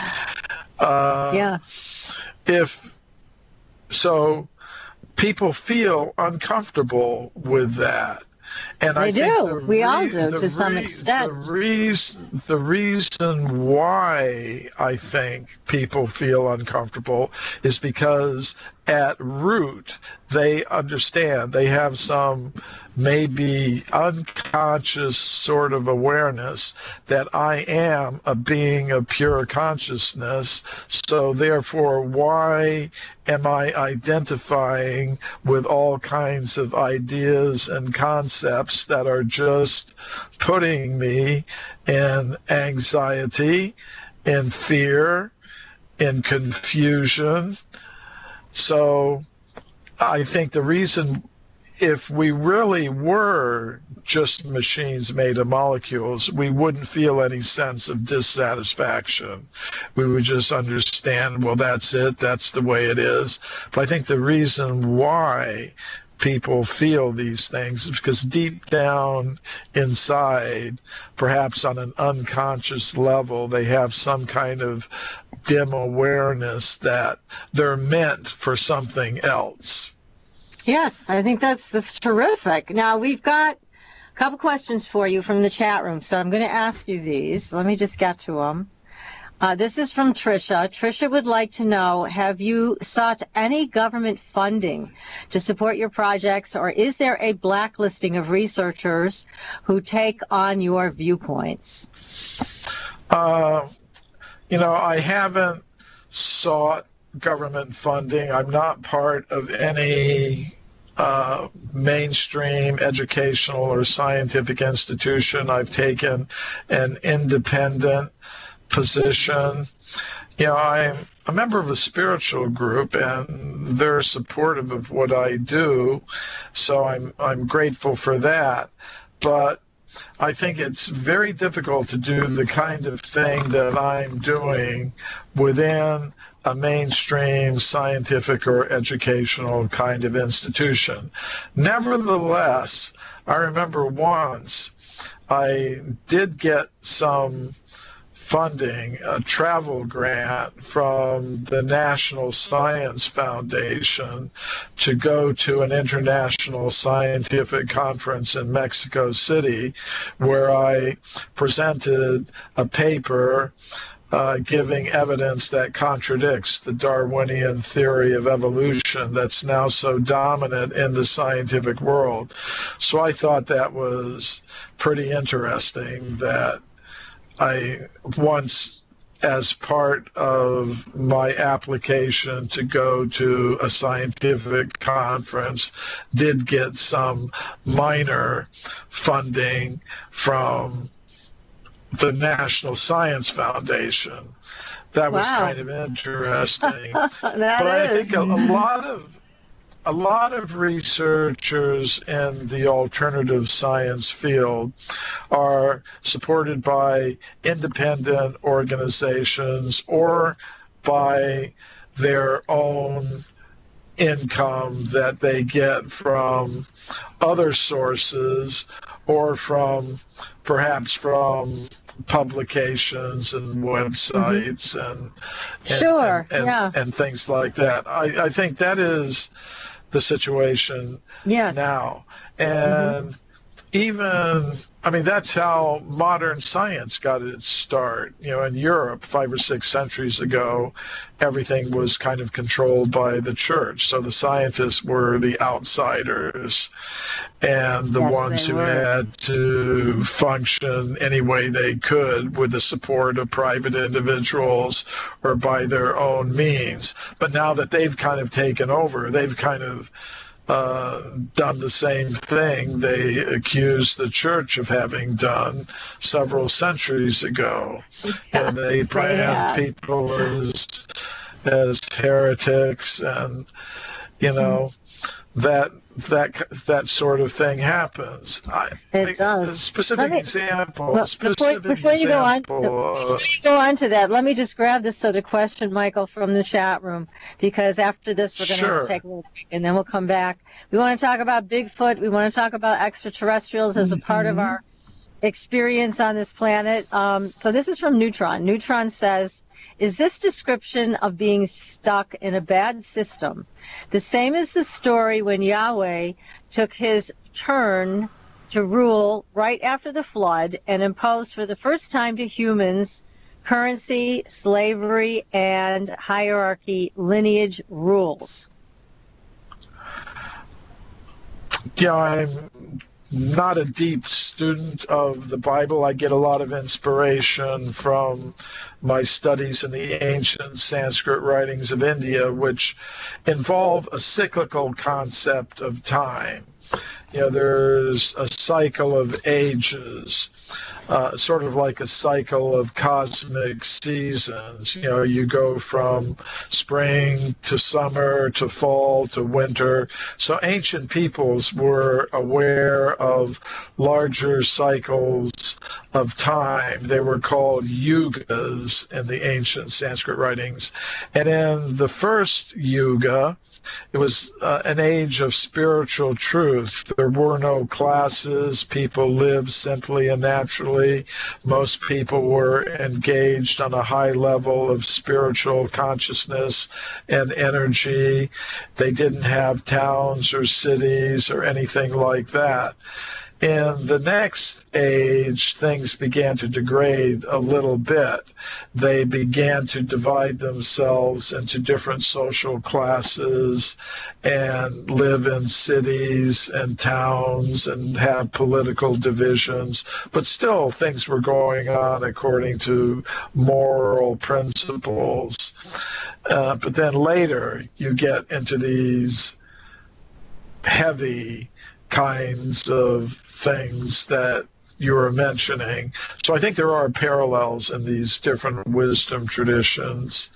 If so, people feel uncomfortable with that. And They I think do. We all do, to some extent. The reason why I think people feel uncomfortable is because at root they understand, they have some maybe unconscious sort of awareness that I am a being of pure consciousness, so therefore why am I identifying with all kinds of ideas and concepts that are just putting me in anxiety, in fear, in confusion? So I think the reason, if we really were just machines made of molecules, we wouldn't feel any sense of dissatisfaction. We would just understand, well, that's it, that's the way it is. But I think the reason why people feel these things is because deep down inside, perhaps on an unconscious level, they have some kind of dim awareness that they're meant for something else. Yes, I think that's terrific. Now, we've got a couple questions for you from the chat room, so I'm going to ask you these. Let me just get to them. This is from Tricia. Tricia would like to know, have you sought any government funding to support your projects, or is there a blacklisting of researchers who take on your viewpoints? I haven't sought government funding. I'm not part of any mainstream educational or scientific institution. I've taken an independent position. I'm a member of a spiritual group, and they're supportive of what I do, so I'm grateful for that. But I think it's very difficult to do the kind of thing that I'm doing within a mainstream scientific or educational kind of institution. Nevertheless, I remember once I did get some funding, a travel grant from the National Science Foundation to go to an international scientific conference in Mexico City, where I presented a paper giving evidence that contradicts the Darwinian theory of evolution that's now so dominant in the scientific world. So I thought that was pretty interesting, that I once, as part of my application to go to a scientific conference, did get some minor funding from the National Science Foundation. That was kind of interesting. I think a lot of researchers in the alternative science field are supported by independent organizations or by their own income that they get from other sources or perhaps from publications and websites and things like that. I think that is the situation now. And that's how modern science got its start. In Europe 5 or 6 centuries ago, everything was kind of controlled by the church. So the scientists were the outsiders and the ones who had to function any way they could with the support of private individuals or by their own means. But now that they've kind of taken over, they've kind of done the same thing they accused the church of having done several centuries ago. And they brand people as heretics, and that sort of thing happens. It does. A specific example. Before you go on to that, let me just grab this sort of question, Michael, from the chat room, because after this we're going to have to take a little break, and then we'll come back. We want to talk about Bigfoot. We want to talk about extraterrestrials as a part of our experience on this planet. So this is from Neutron. Neutron says, is this description of being stuck in a bad system the same as the story when Yahweh took his turn to rule right after the flood and imposed for the first time to humans currency, slavery, and hierarchy lineage rules? Yeah, I'm not a deep student of the Bible. I get a lot of inspiration from my studies in the ancient Sanskrit writings of India, which involve a cyclical concept of time. There's a cycle of ages, sort of like a cycle of cosmic seasons. You go from spring to summer to fall to winter. So ancient peoples were aware of larger cycles of time. They were called yugas in the ancient Sanskrit writings. And in the first yuga, it was an age of spiritual truth. There were no classes. People lived simply and naturally. Most people were engaged on a high level of spiritual consciousness and energy. They didn't have towns or cities or anything like that. In the next age, things began to degrade a little bit. They began to divide themselves into different social classes and live in cities and towns and have political divisions. But still, things were going on according to moral principles. But then later, you get into these heavy kinds of things that you were mentioning. So I think there are parallels in these different wisdom traditions.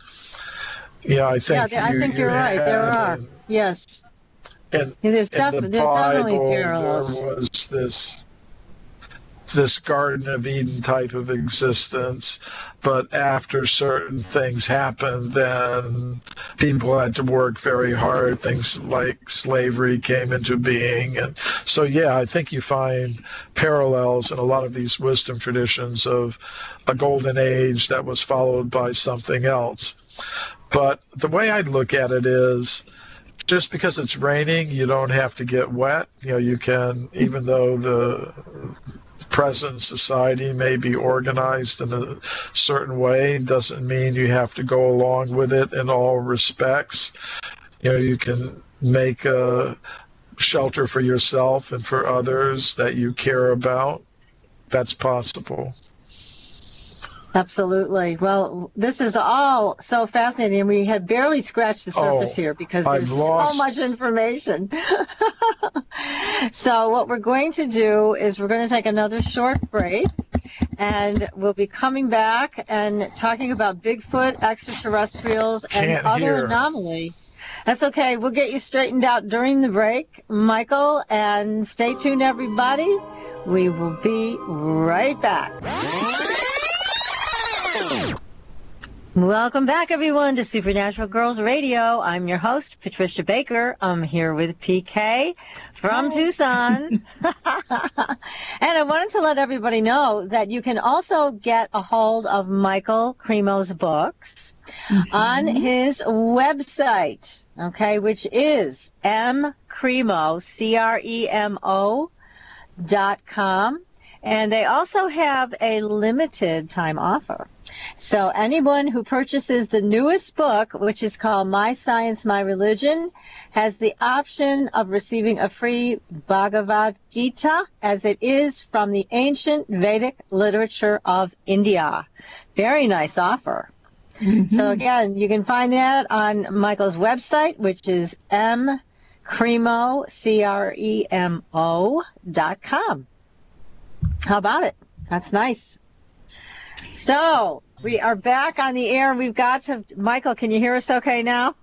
I think you're right. There are. Yes. There's definitely parallels. There was this Garden of Eden type of existence, but after certain things happened, then people had to work very hard. Things like slavery came into being. And so, I think you find parallels in a lot of these wisdom traditions of a golden age that was followed by something else. But the way I'd look at it is, just because it's raining, you don't have to get wet. You can, even though the present society may be organized in a certain way, doesn't mean you have to go along with it in all respects. You can make a shelter for yourself and for others that you care about. That's possible. Absolutely. Well, this is all so fascinating. We have barely scratched the surface here because there's so much information. So what we're going to do is we're going to take another short break, and we'll be coming back and talking about Bigfoot, extraterrestrials, and other anomalies. That's okay. We'll get you straightened out during the break, Michael, and stay tuned, everybody. We will be right back. Welcome back, everyone, to Supernatural Girls Radio. I'm your host, Patricia Baker. I'm here with PK from Tucson. And I wanted to let everybody know that you can also get a hold of Michael Cremo's books on his website, okay, which is mcremo, CREMO.com. And they also have a limited time offer. So anyone who purchases the newest book, which is called My Science, My Religion, has the option of receiving a free Bhagavad Gita, as it is from the ancient Vedic literature of India. Very nice offer. So again, you can find that on Michael's website, which is mcremo, CREMO.com. How about it? That's nice. So we are back on the air. We've got to, Michael, can you hear us okay now?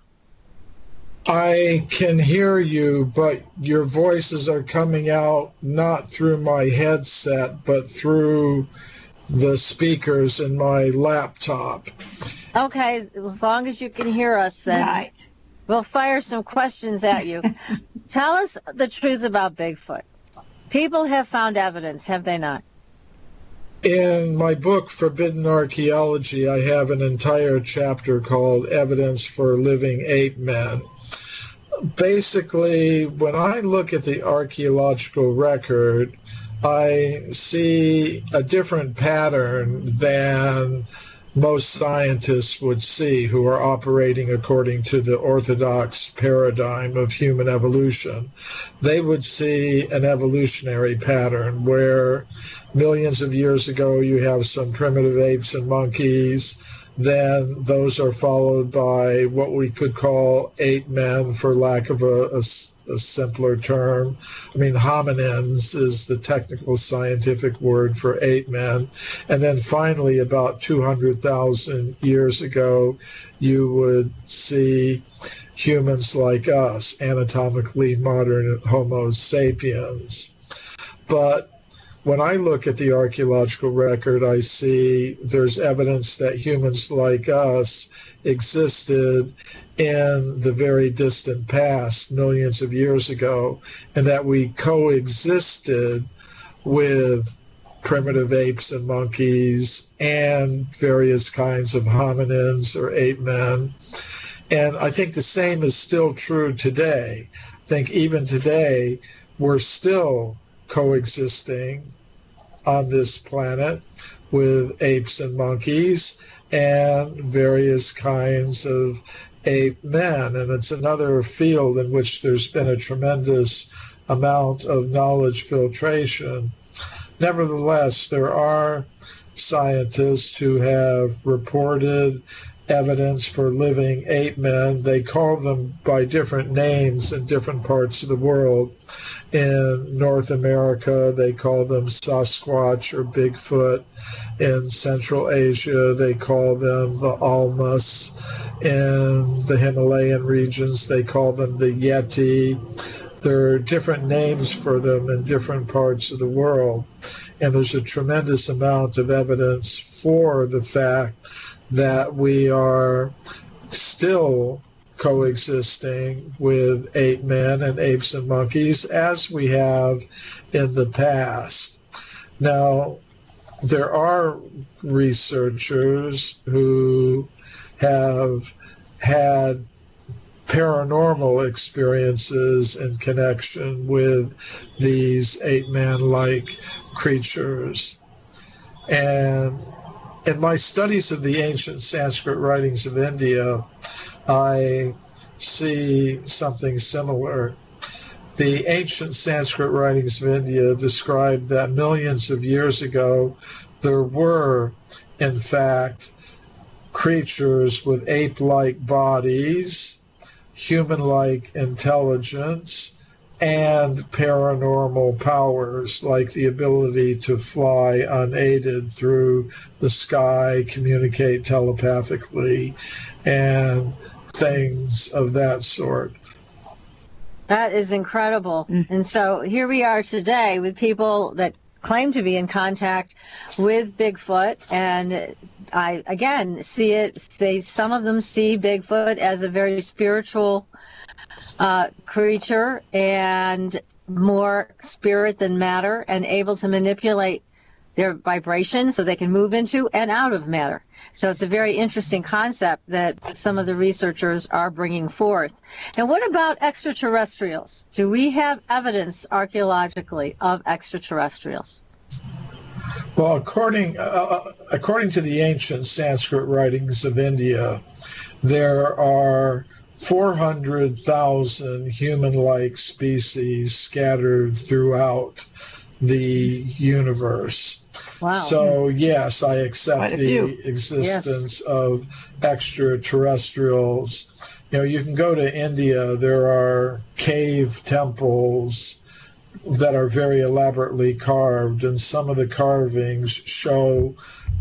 I can hear you, but your voices are coming out not through my headset, but through the speakers in my laptop. Okay, as long as you can hear us, then right. We'll fire some questions at you. Tell us the truth about Bigfoot. People have found evidence, have they not? In my book, Forbidden Archaeology, I have an entire chapter called Evidence for Living Ape Men. Basically, when I look at the archaeological record, I see a different pattern than most scientists would see who are operating according to the orthodox paradigm of human evolution. They would see an evolutionary pattern where millions of years ago you have some primitive apes and monkeys, then those are followed by what we could call ape men, for lack of a simpler term. I mean, hominins is the technical scientific word for ape men. And then finally, about 200,000 years ago, you would see humans like us, anatomically modern Homo sapiens. But when I look at the archaeological record, I see there's evidence that humans like us existed in the very distant past, millions of years ago, and that we coexisted with primitive apes and monkeys and various kinds of hominins or ape men. And I think the same is still true today. I think even today, we're still coexisting on this planet with apes and monkeys and various kinds of ape men. And it's another field in which there's been a tremendous amount of knowledge filtration. Nevertheless, there are scientists who have reported evidence for living ape men. They call them by different names in different parts of the world. In North America, they call them Sasquatch or Bigfoot. In Central Asia, they call them the Almas. In the Himalayan regions, they call them the Yeti. There are different names for them in different parts of the world. And there's a tremendous amount of evidence for the fact that we are still coexisting with ape men and apes and monkeys as we have in the past. Now, there are researchers who have had paranormal experiences in connection with these ape man-like creatures. And in my studies of the ancient Sanskrit writings of India, I see something similar. The ancient Sanskrit writings of India describe that millions of years ago, there were, in fact, creatures with ape-like bodies, human-like intelligence, and paranormal powers like the ability to fly unaided through the sky, communicate telepathically, and things of that sort. That is incredible. And so here we are today with people that claim to be in contact with Bigfoot, and I again see it. Some of them see Bigfoot as a very spiritual creature and more spirit than matter, and able to manipulate their vibration so they can move into and out of matter. So it's a very interesting concept that some of the researchers are bringing forth. And what about extraterrestrials? Do we have evidence archaeologically of extraterrestrials? Well, according to the ancient Sanskrit writings of India, there are 400,000 human-like species scattered throughout the universe. Wow. So, yes, I accept the existence of extraterrestrials. You can go to India, there are cave temples that are very elaborately carved, and some of the carvings show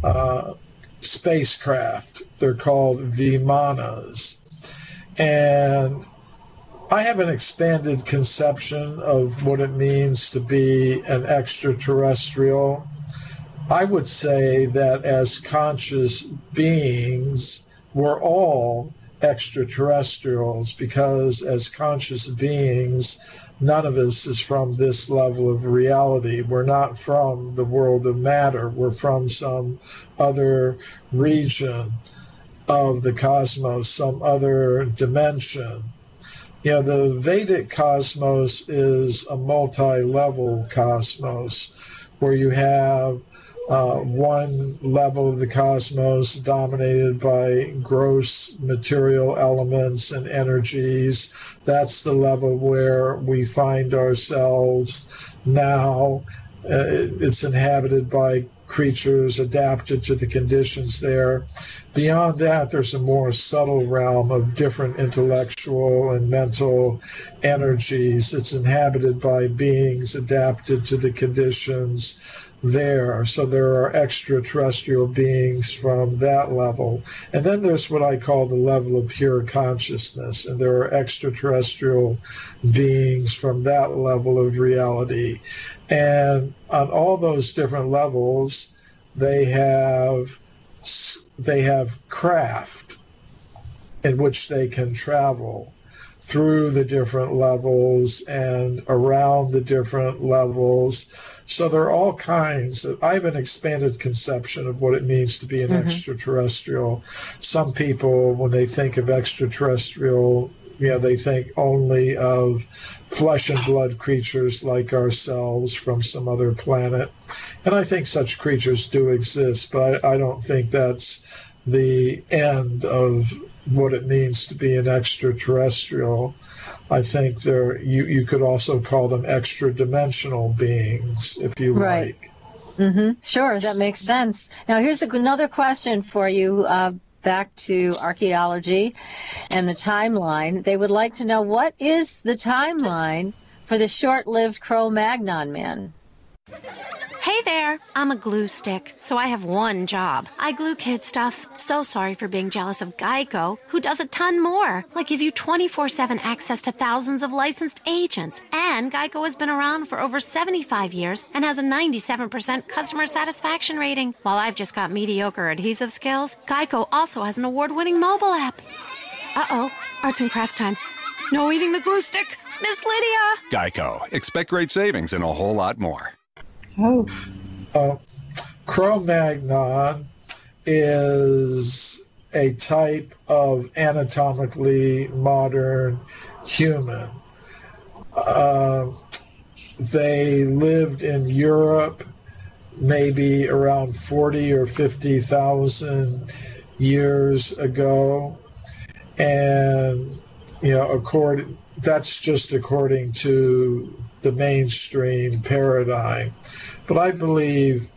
spacecraft. They're called vimanas. And I have an expanded conception of what it means to be an extraterrestrial. I would say that as conscious beings, we're all extraterrestrials, because as conscious beings, none of us is from this level of reality. We're not from the world of matter. We're from some other region of the cosmos, some other dimension. The Vedic cosmos is a multi-level cosmos where you have one level of the cosmos dominated by gross material elements and energies. That's the level where we find ourselves now. It's inhabited by creatures adapted to the conditions there. Beyond that, there's a more subtle realm of different intellectual and mental energies. It's inhabited by beings adapted to the conditions there. So there are extraterrestrial beings from that level. And then there's what I call the level of pure consciousness. And there are extraterrestrial beings from that level of reality. And on all those different levels, they have craft in which they can travel through the different levels and around the different levels. So there are all kinds of, I have an expanded conception of what it means to be an extraterrestrial. Some people, when they think of extraterrestrial, they think only of flesh and blood creatures like ourselves from some other planet. And I think such creatures do exist, but I don't think that's the end of what it means to be an extraterrestrial. I think you could also call them extra-dimensional beings, if you like. Sure, that makes sense. Now, here's another question for you. Back to archaeology and the timeline. They would like to know, what is the timeline for the short-lived Cro-Magnon man? Hey there, I'm a glue stick, so I have one job. I glue kid stuff. So sorry for being jealous of Geico, who does a ton more, like give you 24/7 access to thousands of licensed agents. And Geico has been around for over 75 years and has a 97% customer satisfaction rating. While I've just got mediocre adhesive skills, Geico also has an award-winning mobile app. Uh-oh, arts and crafts time. No eating the glue stick, Miss Lydia! Geico. Expect great savings and a whole lot more. Cro-Magnon is a type of anatomically modern human. They lived in Europe maybe around 40 or 50,000 years ago. And, that's just according to the mainstream paradigm. But I believe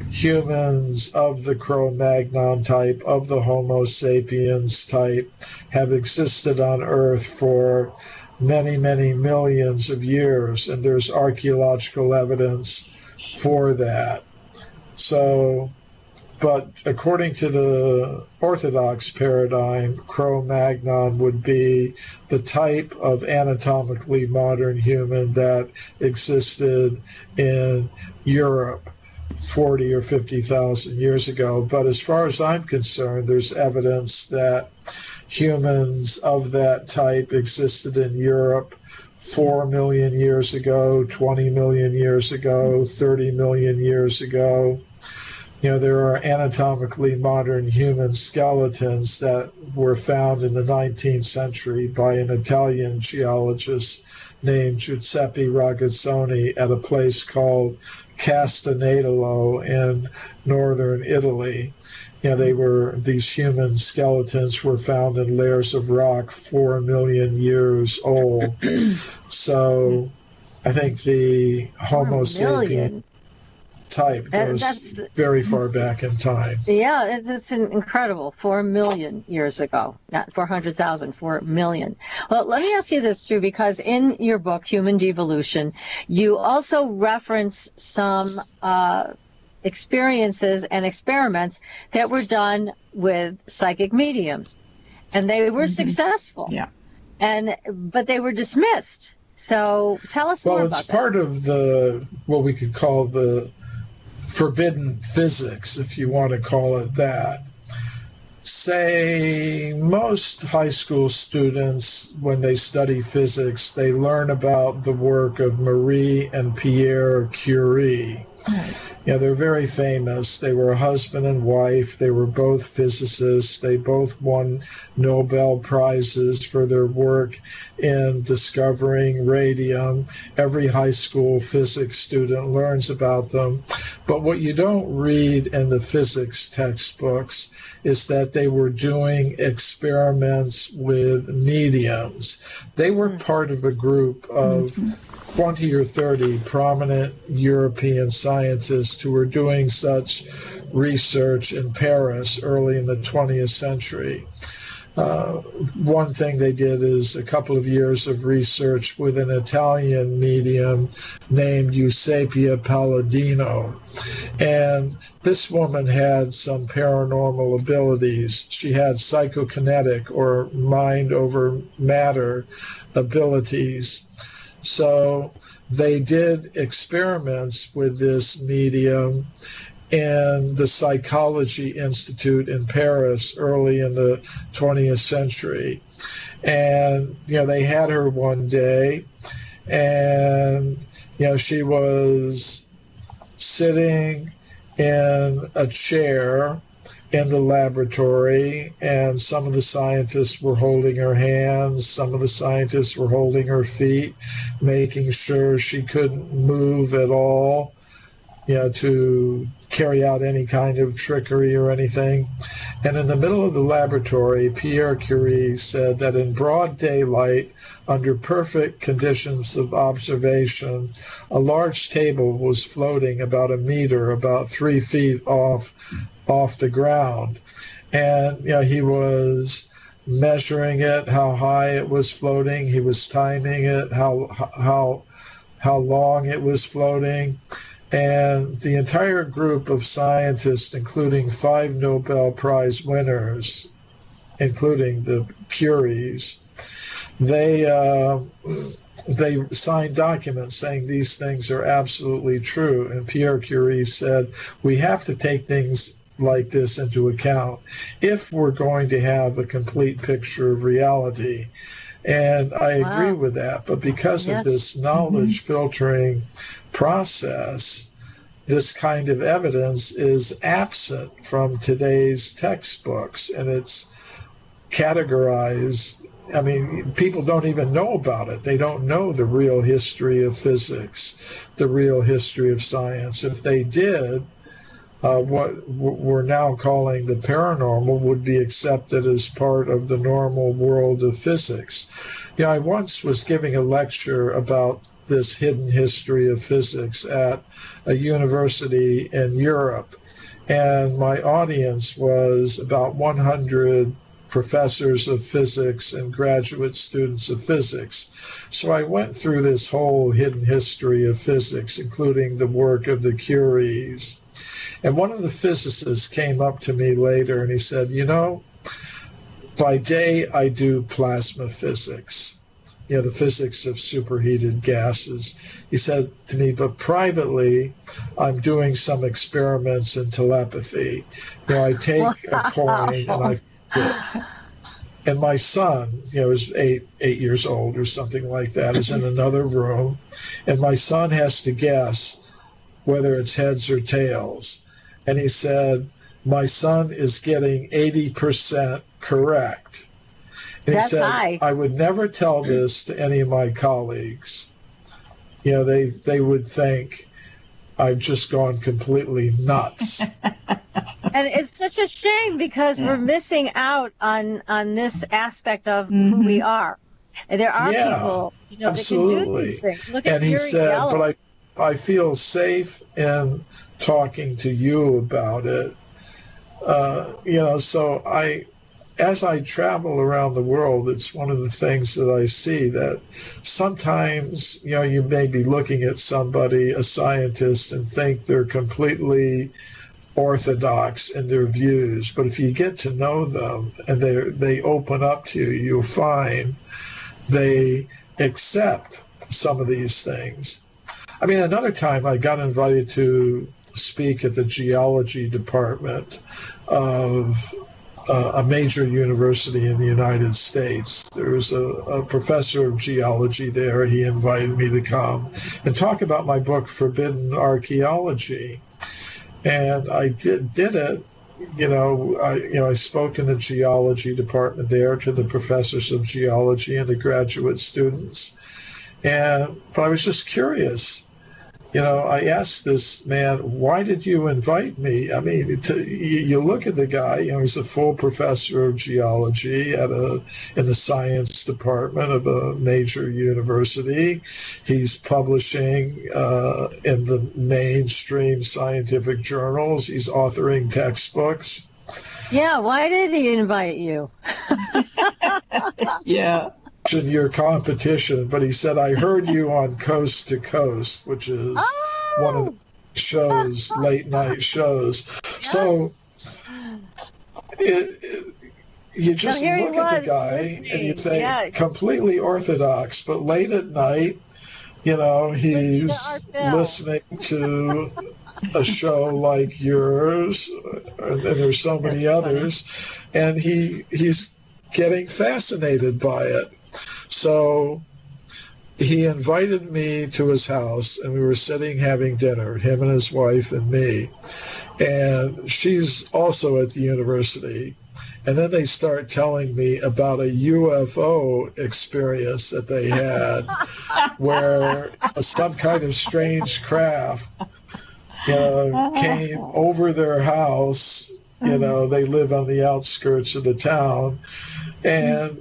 humans of the Cro-Magnon type, of the Homo sapiens type, have existed on Earth for many, many millions of years, and there's archaeological evidence for that. So, but according to the Orthodox paradigm, Cro-Magnon would be the type of anatomically modern human that existed in Europe 40 or 50,000 years ago. But as far as I'm concerned, there's evidence that humans of that type existed in Europe 4 million years ago, 20 million years ago, 30 million years ago. There are anatomically modern human skeletons that were found in the 19th century by an Italian geologist named Giuseppe Ragazzoni at a place called Castanedolo in northern Italy. These human skeletons were found in layers of rock 4 million years old. So I think the Homo sapien type goes very far back in time. Yeah, it's incredible. 4 million years ago, not 400,000, 4 million. Well, let me ask you this too, because in your book, Human Devolution, you also reference some experiences and experiments that were done with psychic mediums, and they were successful. Yeah. But they were dismissed. So tell us more about that. Well, it's part of what we could call the forbidden physics, if you want to call it that. Say most high school students, when they study physics, they learn about the work of Marie and Pierre Curie. Right. They're very famous. They were a husband and wife. They were both physicists. They both won Nobel Prizes for their work in discovering radium. Every high school physics student learns about them. But what you don't read in the physics textbooks is that they were doing experiments with mediums. They were part of a group of 20 or 30 prominent European scientists who were doing such research in Paris early in the 20th century. One thing they did is a couple of years of research with an Italian medium named Eusapia Palladino. And this woman had some paranormal abilities. She had psychokinetic or mind over matter abilities. So they did experiments with this medium in the Psychology Institute in Paris early in the 20th century. And, they had her one day, and, she was sitting in a chair in the laboratory, and some of the scientists were holding her hands, some of the scientists were holding her feet, making sure she couldn't move at all, to carry out any kind of trickery or anything. And in the middle of the laboratory, Pierre Curie said that in broad daylight, under perfect conditions of observation, a large table was floating about a meter, about 3 feet off the ground. And he was measuring it, how high it was floating. He was timing it, how long it was floating. And the entire group of scientists, including 5 Nobel Prize winners, including the Curies, they signed documents saying these things are absolutely true. And Pierre Curie said, we have to take things like this into account if we're going to have a complete picture of reality. And I agree with that. But because of this knowledge filtering process, this kind of evidence is absent from today's textbooks, and it's categorized. I mean, people don't even know about it. They don't know the real history of physics, the real history of science. If they did, what we're now calling the paranormal would be accepted as part of the normal world of physics. I once was giving a lecture about this hidden history of physics at a university in Europe, and my audience was about 100 professors of physics and graduate students of physics. So I went through this whole hidden history of physics, including the work of the Curies. And one of the physicists came up to me later and he said, by day I do plasma physics, the physics of superheated gases. He said to me, but privately I'm doing some experiments in telepathy. I take a coin and I flip it. And my son, is eight years old or something like that, is in another room, and my son has to guess whether it's heads or tails. And he said, my son is getting 80% correct. And he said, high. I would never tell this to any of my colleagues. They would think I've just gone completely nuts. And it's such a shame because we're missing out on this aspect of who we are. And there are people, that can do these things. Look at he said, but I feel safe in talking to you about it. So as I travel around the world, it's one of the things that I see that sometimes, you may be looking at somebody, a scientist, and think they're completely orthodox in their views. But if you get to know them and they open up to you, you'll find they accept some of these things. Another time I got invited to speak at the geology department of a major university in the United States. There was a professor of geology there. He invited me to come and talk about my book, Forbidden Archaeology. And I did it. I spoke in the geology department there to the professors of geology and the graduate students. But I was just curious. I asked this man, why did you invite me? You look at the guy, he's a full professor of geology in the science department of a major university. He's publishing in the mainstream scientific journals. He's authoring textbooks. Yeah, why did he invite you? Yeah. Your competition, but he said, I heard you on Coast to Coast, which is one of the shows, late night shows. Yes. So you just look at the guy and you think completely orthodox, but late at night, he's listening to a show like yours, and there's so many others, and he's getting fascinated by it. So he invited me to his house, and we were sitting having dinner, him and his wife and me. And she's also at the university. And then they start telling me about a UFO experience that they had where some kind of strange craft, came over their house. They live on the outskirts of the town. And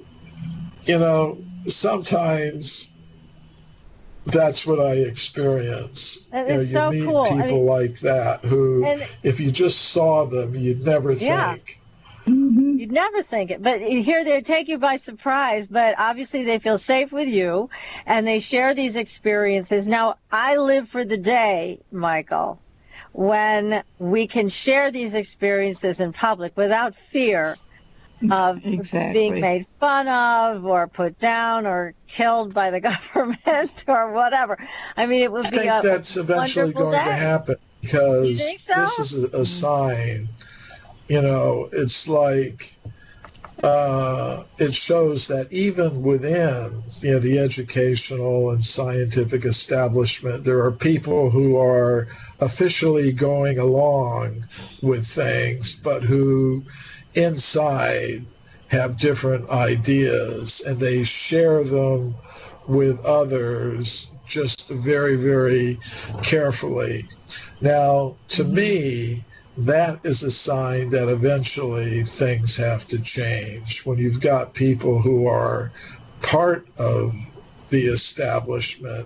sometimes that's what I experience. That is so you meet cool. people like that who, if you just saw them, you'd never think. You'd never think it. But here they take you by surprise, but obviously they feel safe with you, and they share these experiences. Now, I live for the day, Michael, when we can share these experiences in public without fear of being made fun of or put down or killed by the government or whatever. It would be I think that's eventually going to happen because this is a sign. It's like it shows that even within the educational and scientific establishment, there are people who are officially going along with things, but who inside have different ideas, and they share them with others just very, very carefully. Now, to me, that is a sign that eventually things have to change. When you've got people who are part of the establishment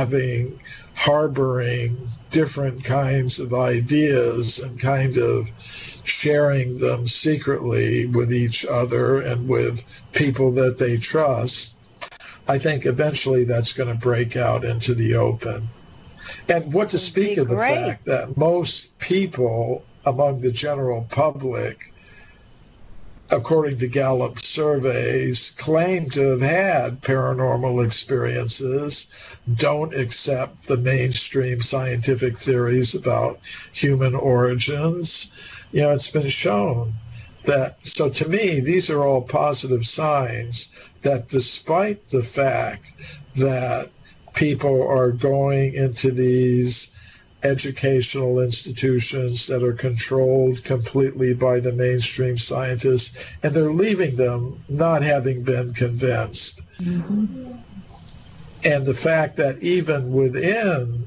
harboring different kinds of ideas and kind of sharing them secretly with each other and with people that they trust, I think eventually that's going to break out into the open. And what to speak of the fact that most people among the general public, according to Gallup surveys, claim to have had paranormal experiences, don't accept the mainstream scientific theories about human origins. You know, it's been shown that, so to me, these are all positive signs that despite the fact that people are going into these educational institutions that are controlled completely by the mainstream scientists, and they're leaving them not having been convinced. Mm-hmm. And the fact that even within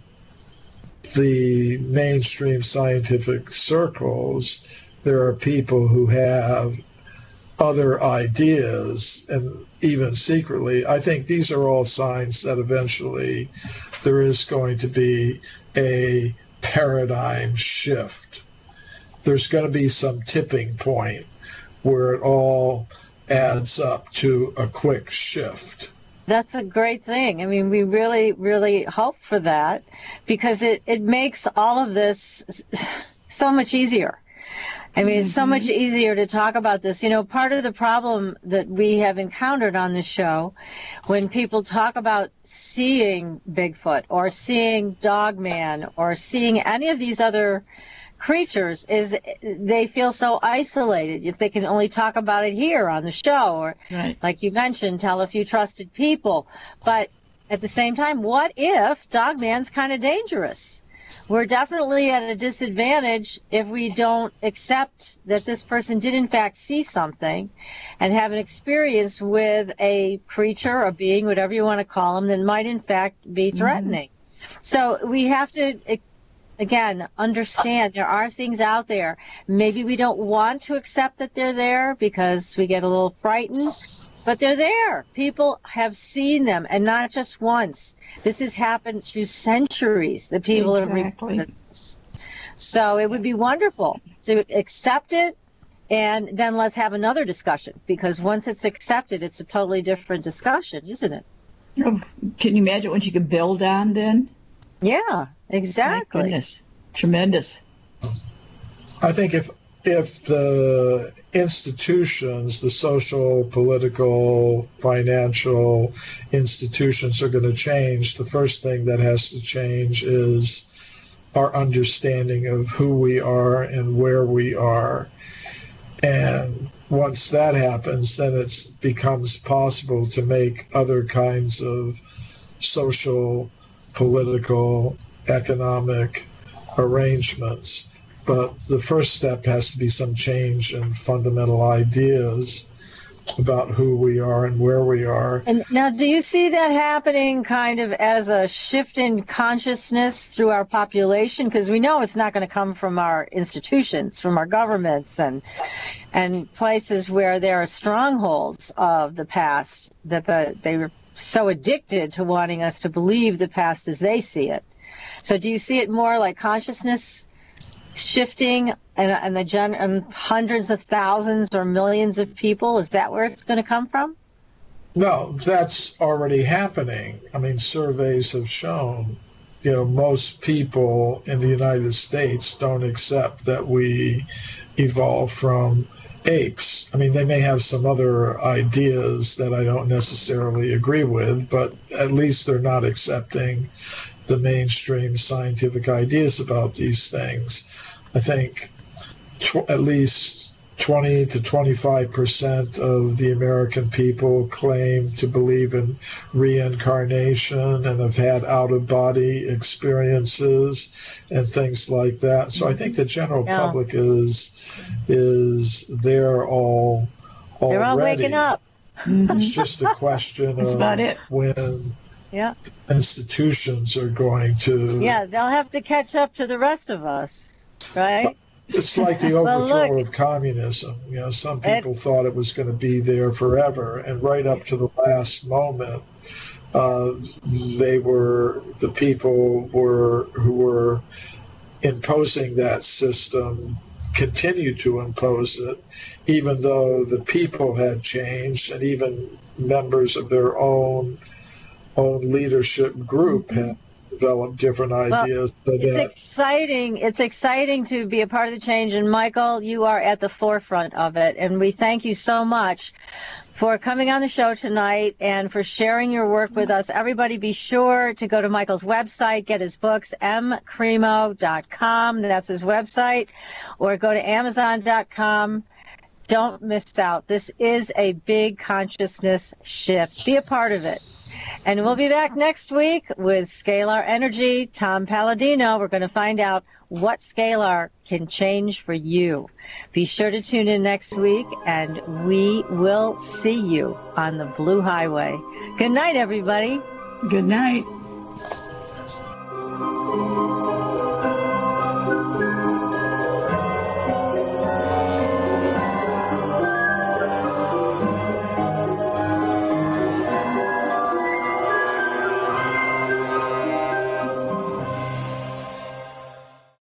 the mainstream scientific circles, there are people who have other ideas, and even secretly, I think these are all signs that eventually there is going to be a paradigm shift. There's going to be some tipping point where it all adds up to a quick shift. That's a great thing. I mean, we really, really hope for that, because it makes all of this so much easier. I mean, it's so much easier to talk about this. You know, part of the problem that we have encountered on this show, when people talk about seeing Bigfoot or seeing Dogman or seeing any of these other creatures, is they feel so isolated if they can only talk about it here on the show, or like you mentioned, tell a few trusted people. But at the same time, what if Dogman's kind of dangerous? We're definitely at a disadvantage if we don't accept that this person did in fact see something and have an experience with a creature, a being, whatever you want to call them, that might in fact be threatening. So we have to, again, understand there are things out there. Maybe we don't want to accept that they're there because we get a little frightened, but they're there. People have seen them, and not just once. This has happened through centuries that people have reported this. So it would be wonderful to accept it, and then let's have another discussion, because once it's accepted, it's a totally different discussion, isn't it? Oh, can you imagine what you could build on then? Yeah, exactly. My goodness. Tremendous. I think if the institutions, the social, political, financial institutions are going to change, the first thing that has to change is our understanding of who we are and where we are. And once that happens, then it becomes possible to make other kinds of social, political, economic arrangements. But the first step has to be some change in fundamental ideas about who we are and where we are. And now, do you see that happening kind of as a shift in consciousness through our population? Because we know it's not going to come from our institutions, from our governments and places where there are strongholds of the past, that they were so addicted to wanting us to believe the past as they see it. So do you see it more like consciousness shifting and hundreds of thousands or millions of people? Is that where it's going to come from? No, that's already happening. I mean, surveys have shown, most people in the United States don't accept that we evolved from apes. I mean, they may have some other ideas that I don't necessarily agree with, but at least they're not accepting the mainstream scientific ideas about these things. I think at least 20 to 25% of the American people claim to believe in reincarnation and have had out-of-body experiences and things like that. So I think the general public is there already. They're all waking up. It's just a question of when institutions are going to... Yeah, they'll have to catch up to the rest of us, right? It's like the overthrow of communism. You know, some people thought it was going to be there forever, and right up to the last moment, the people who were imposing that system continued to impose it, even though the people had changed, and even members of their own leadership group had developed different ideas. It's exciting to be a part of the change, and Michael, you are at the forefront of it, and we thank you so much for coming on the show tonight and for sharing your work with us. Everybody be sure to go to Michael's website, get his books, mcremo.com, that's his website, or go to amazon.com. Don't miss out. This is a big consciousness shift. Be a part of it. And we'll be back next week with Scalar Energy, Tom Palladino. We're going to find out what Scalar can change for you. Be sure to tune in next week, and we will see you on the Blue Highway. Good night, everybody. Good night.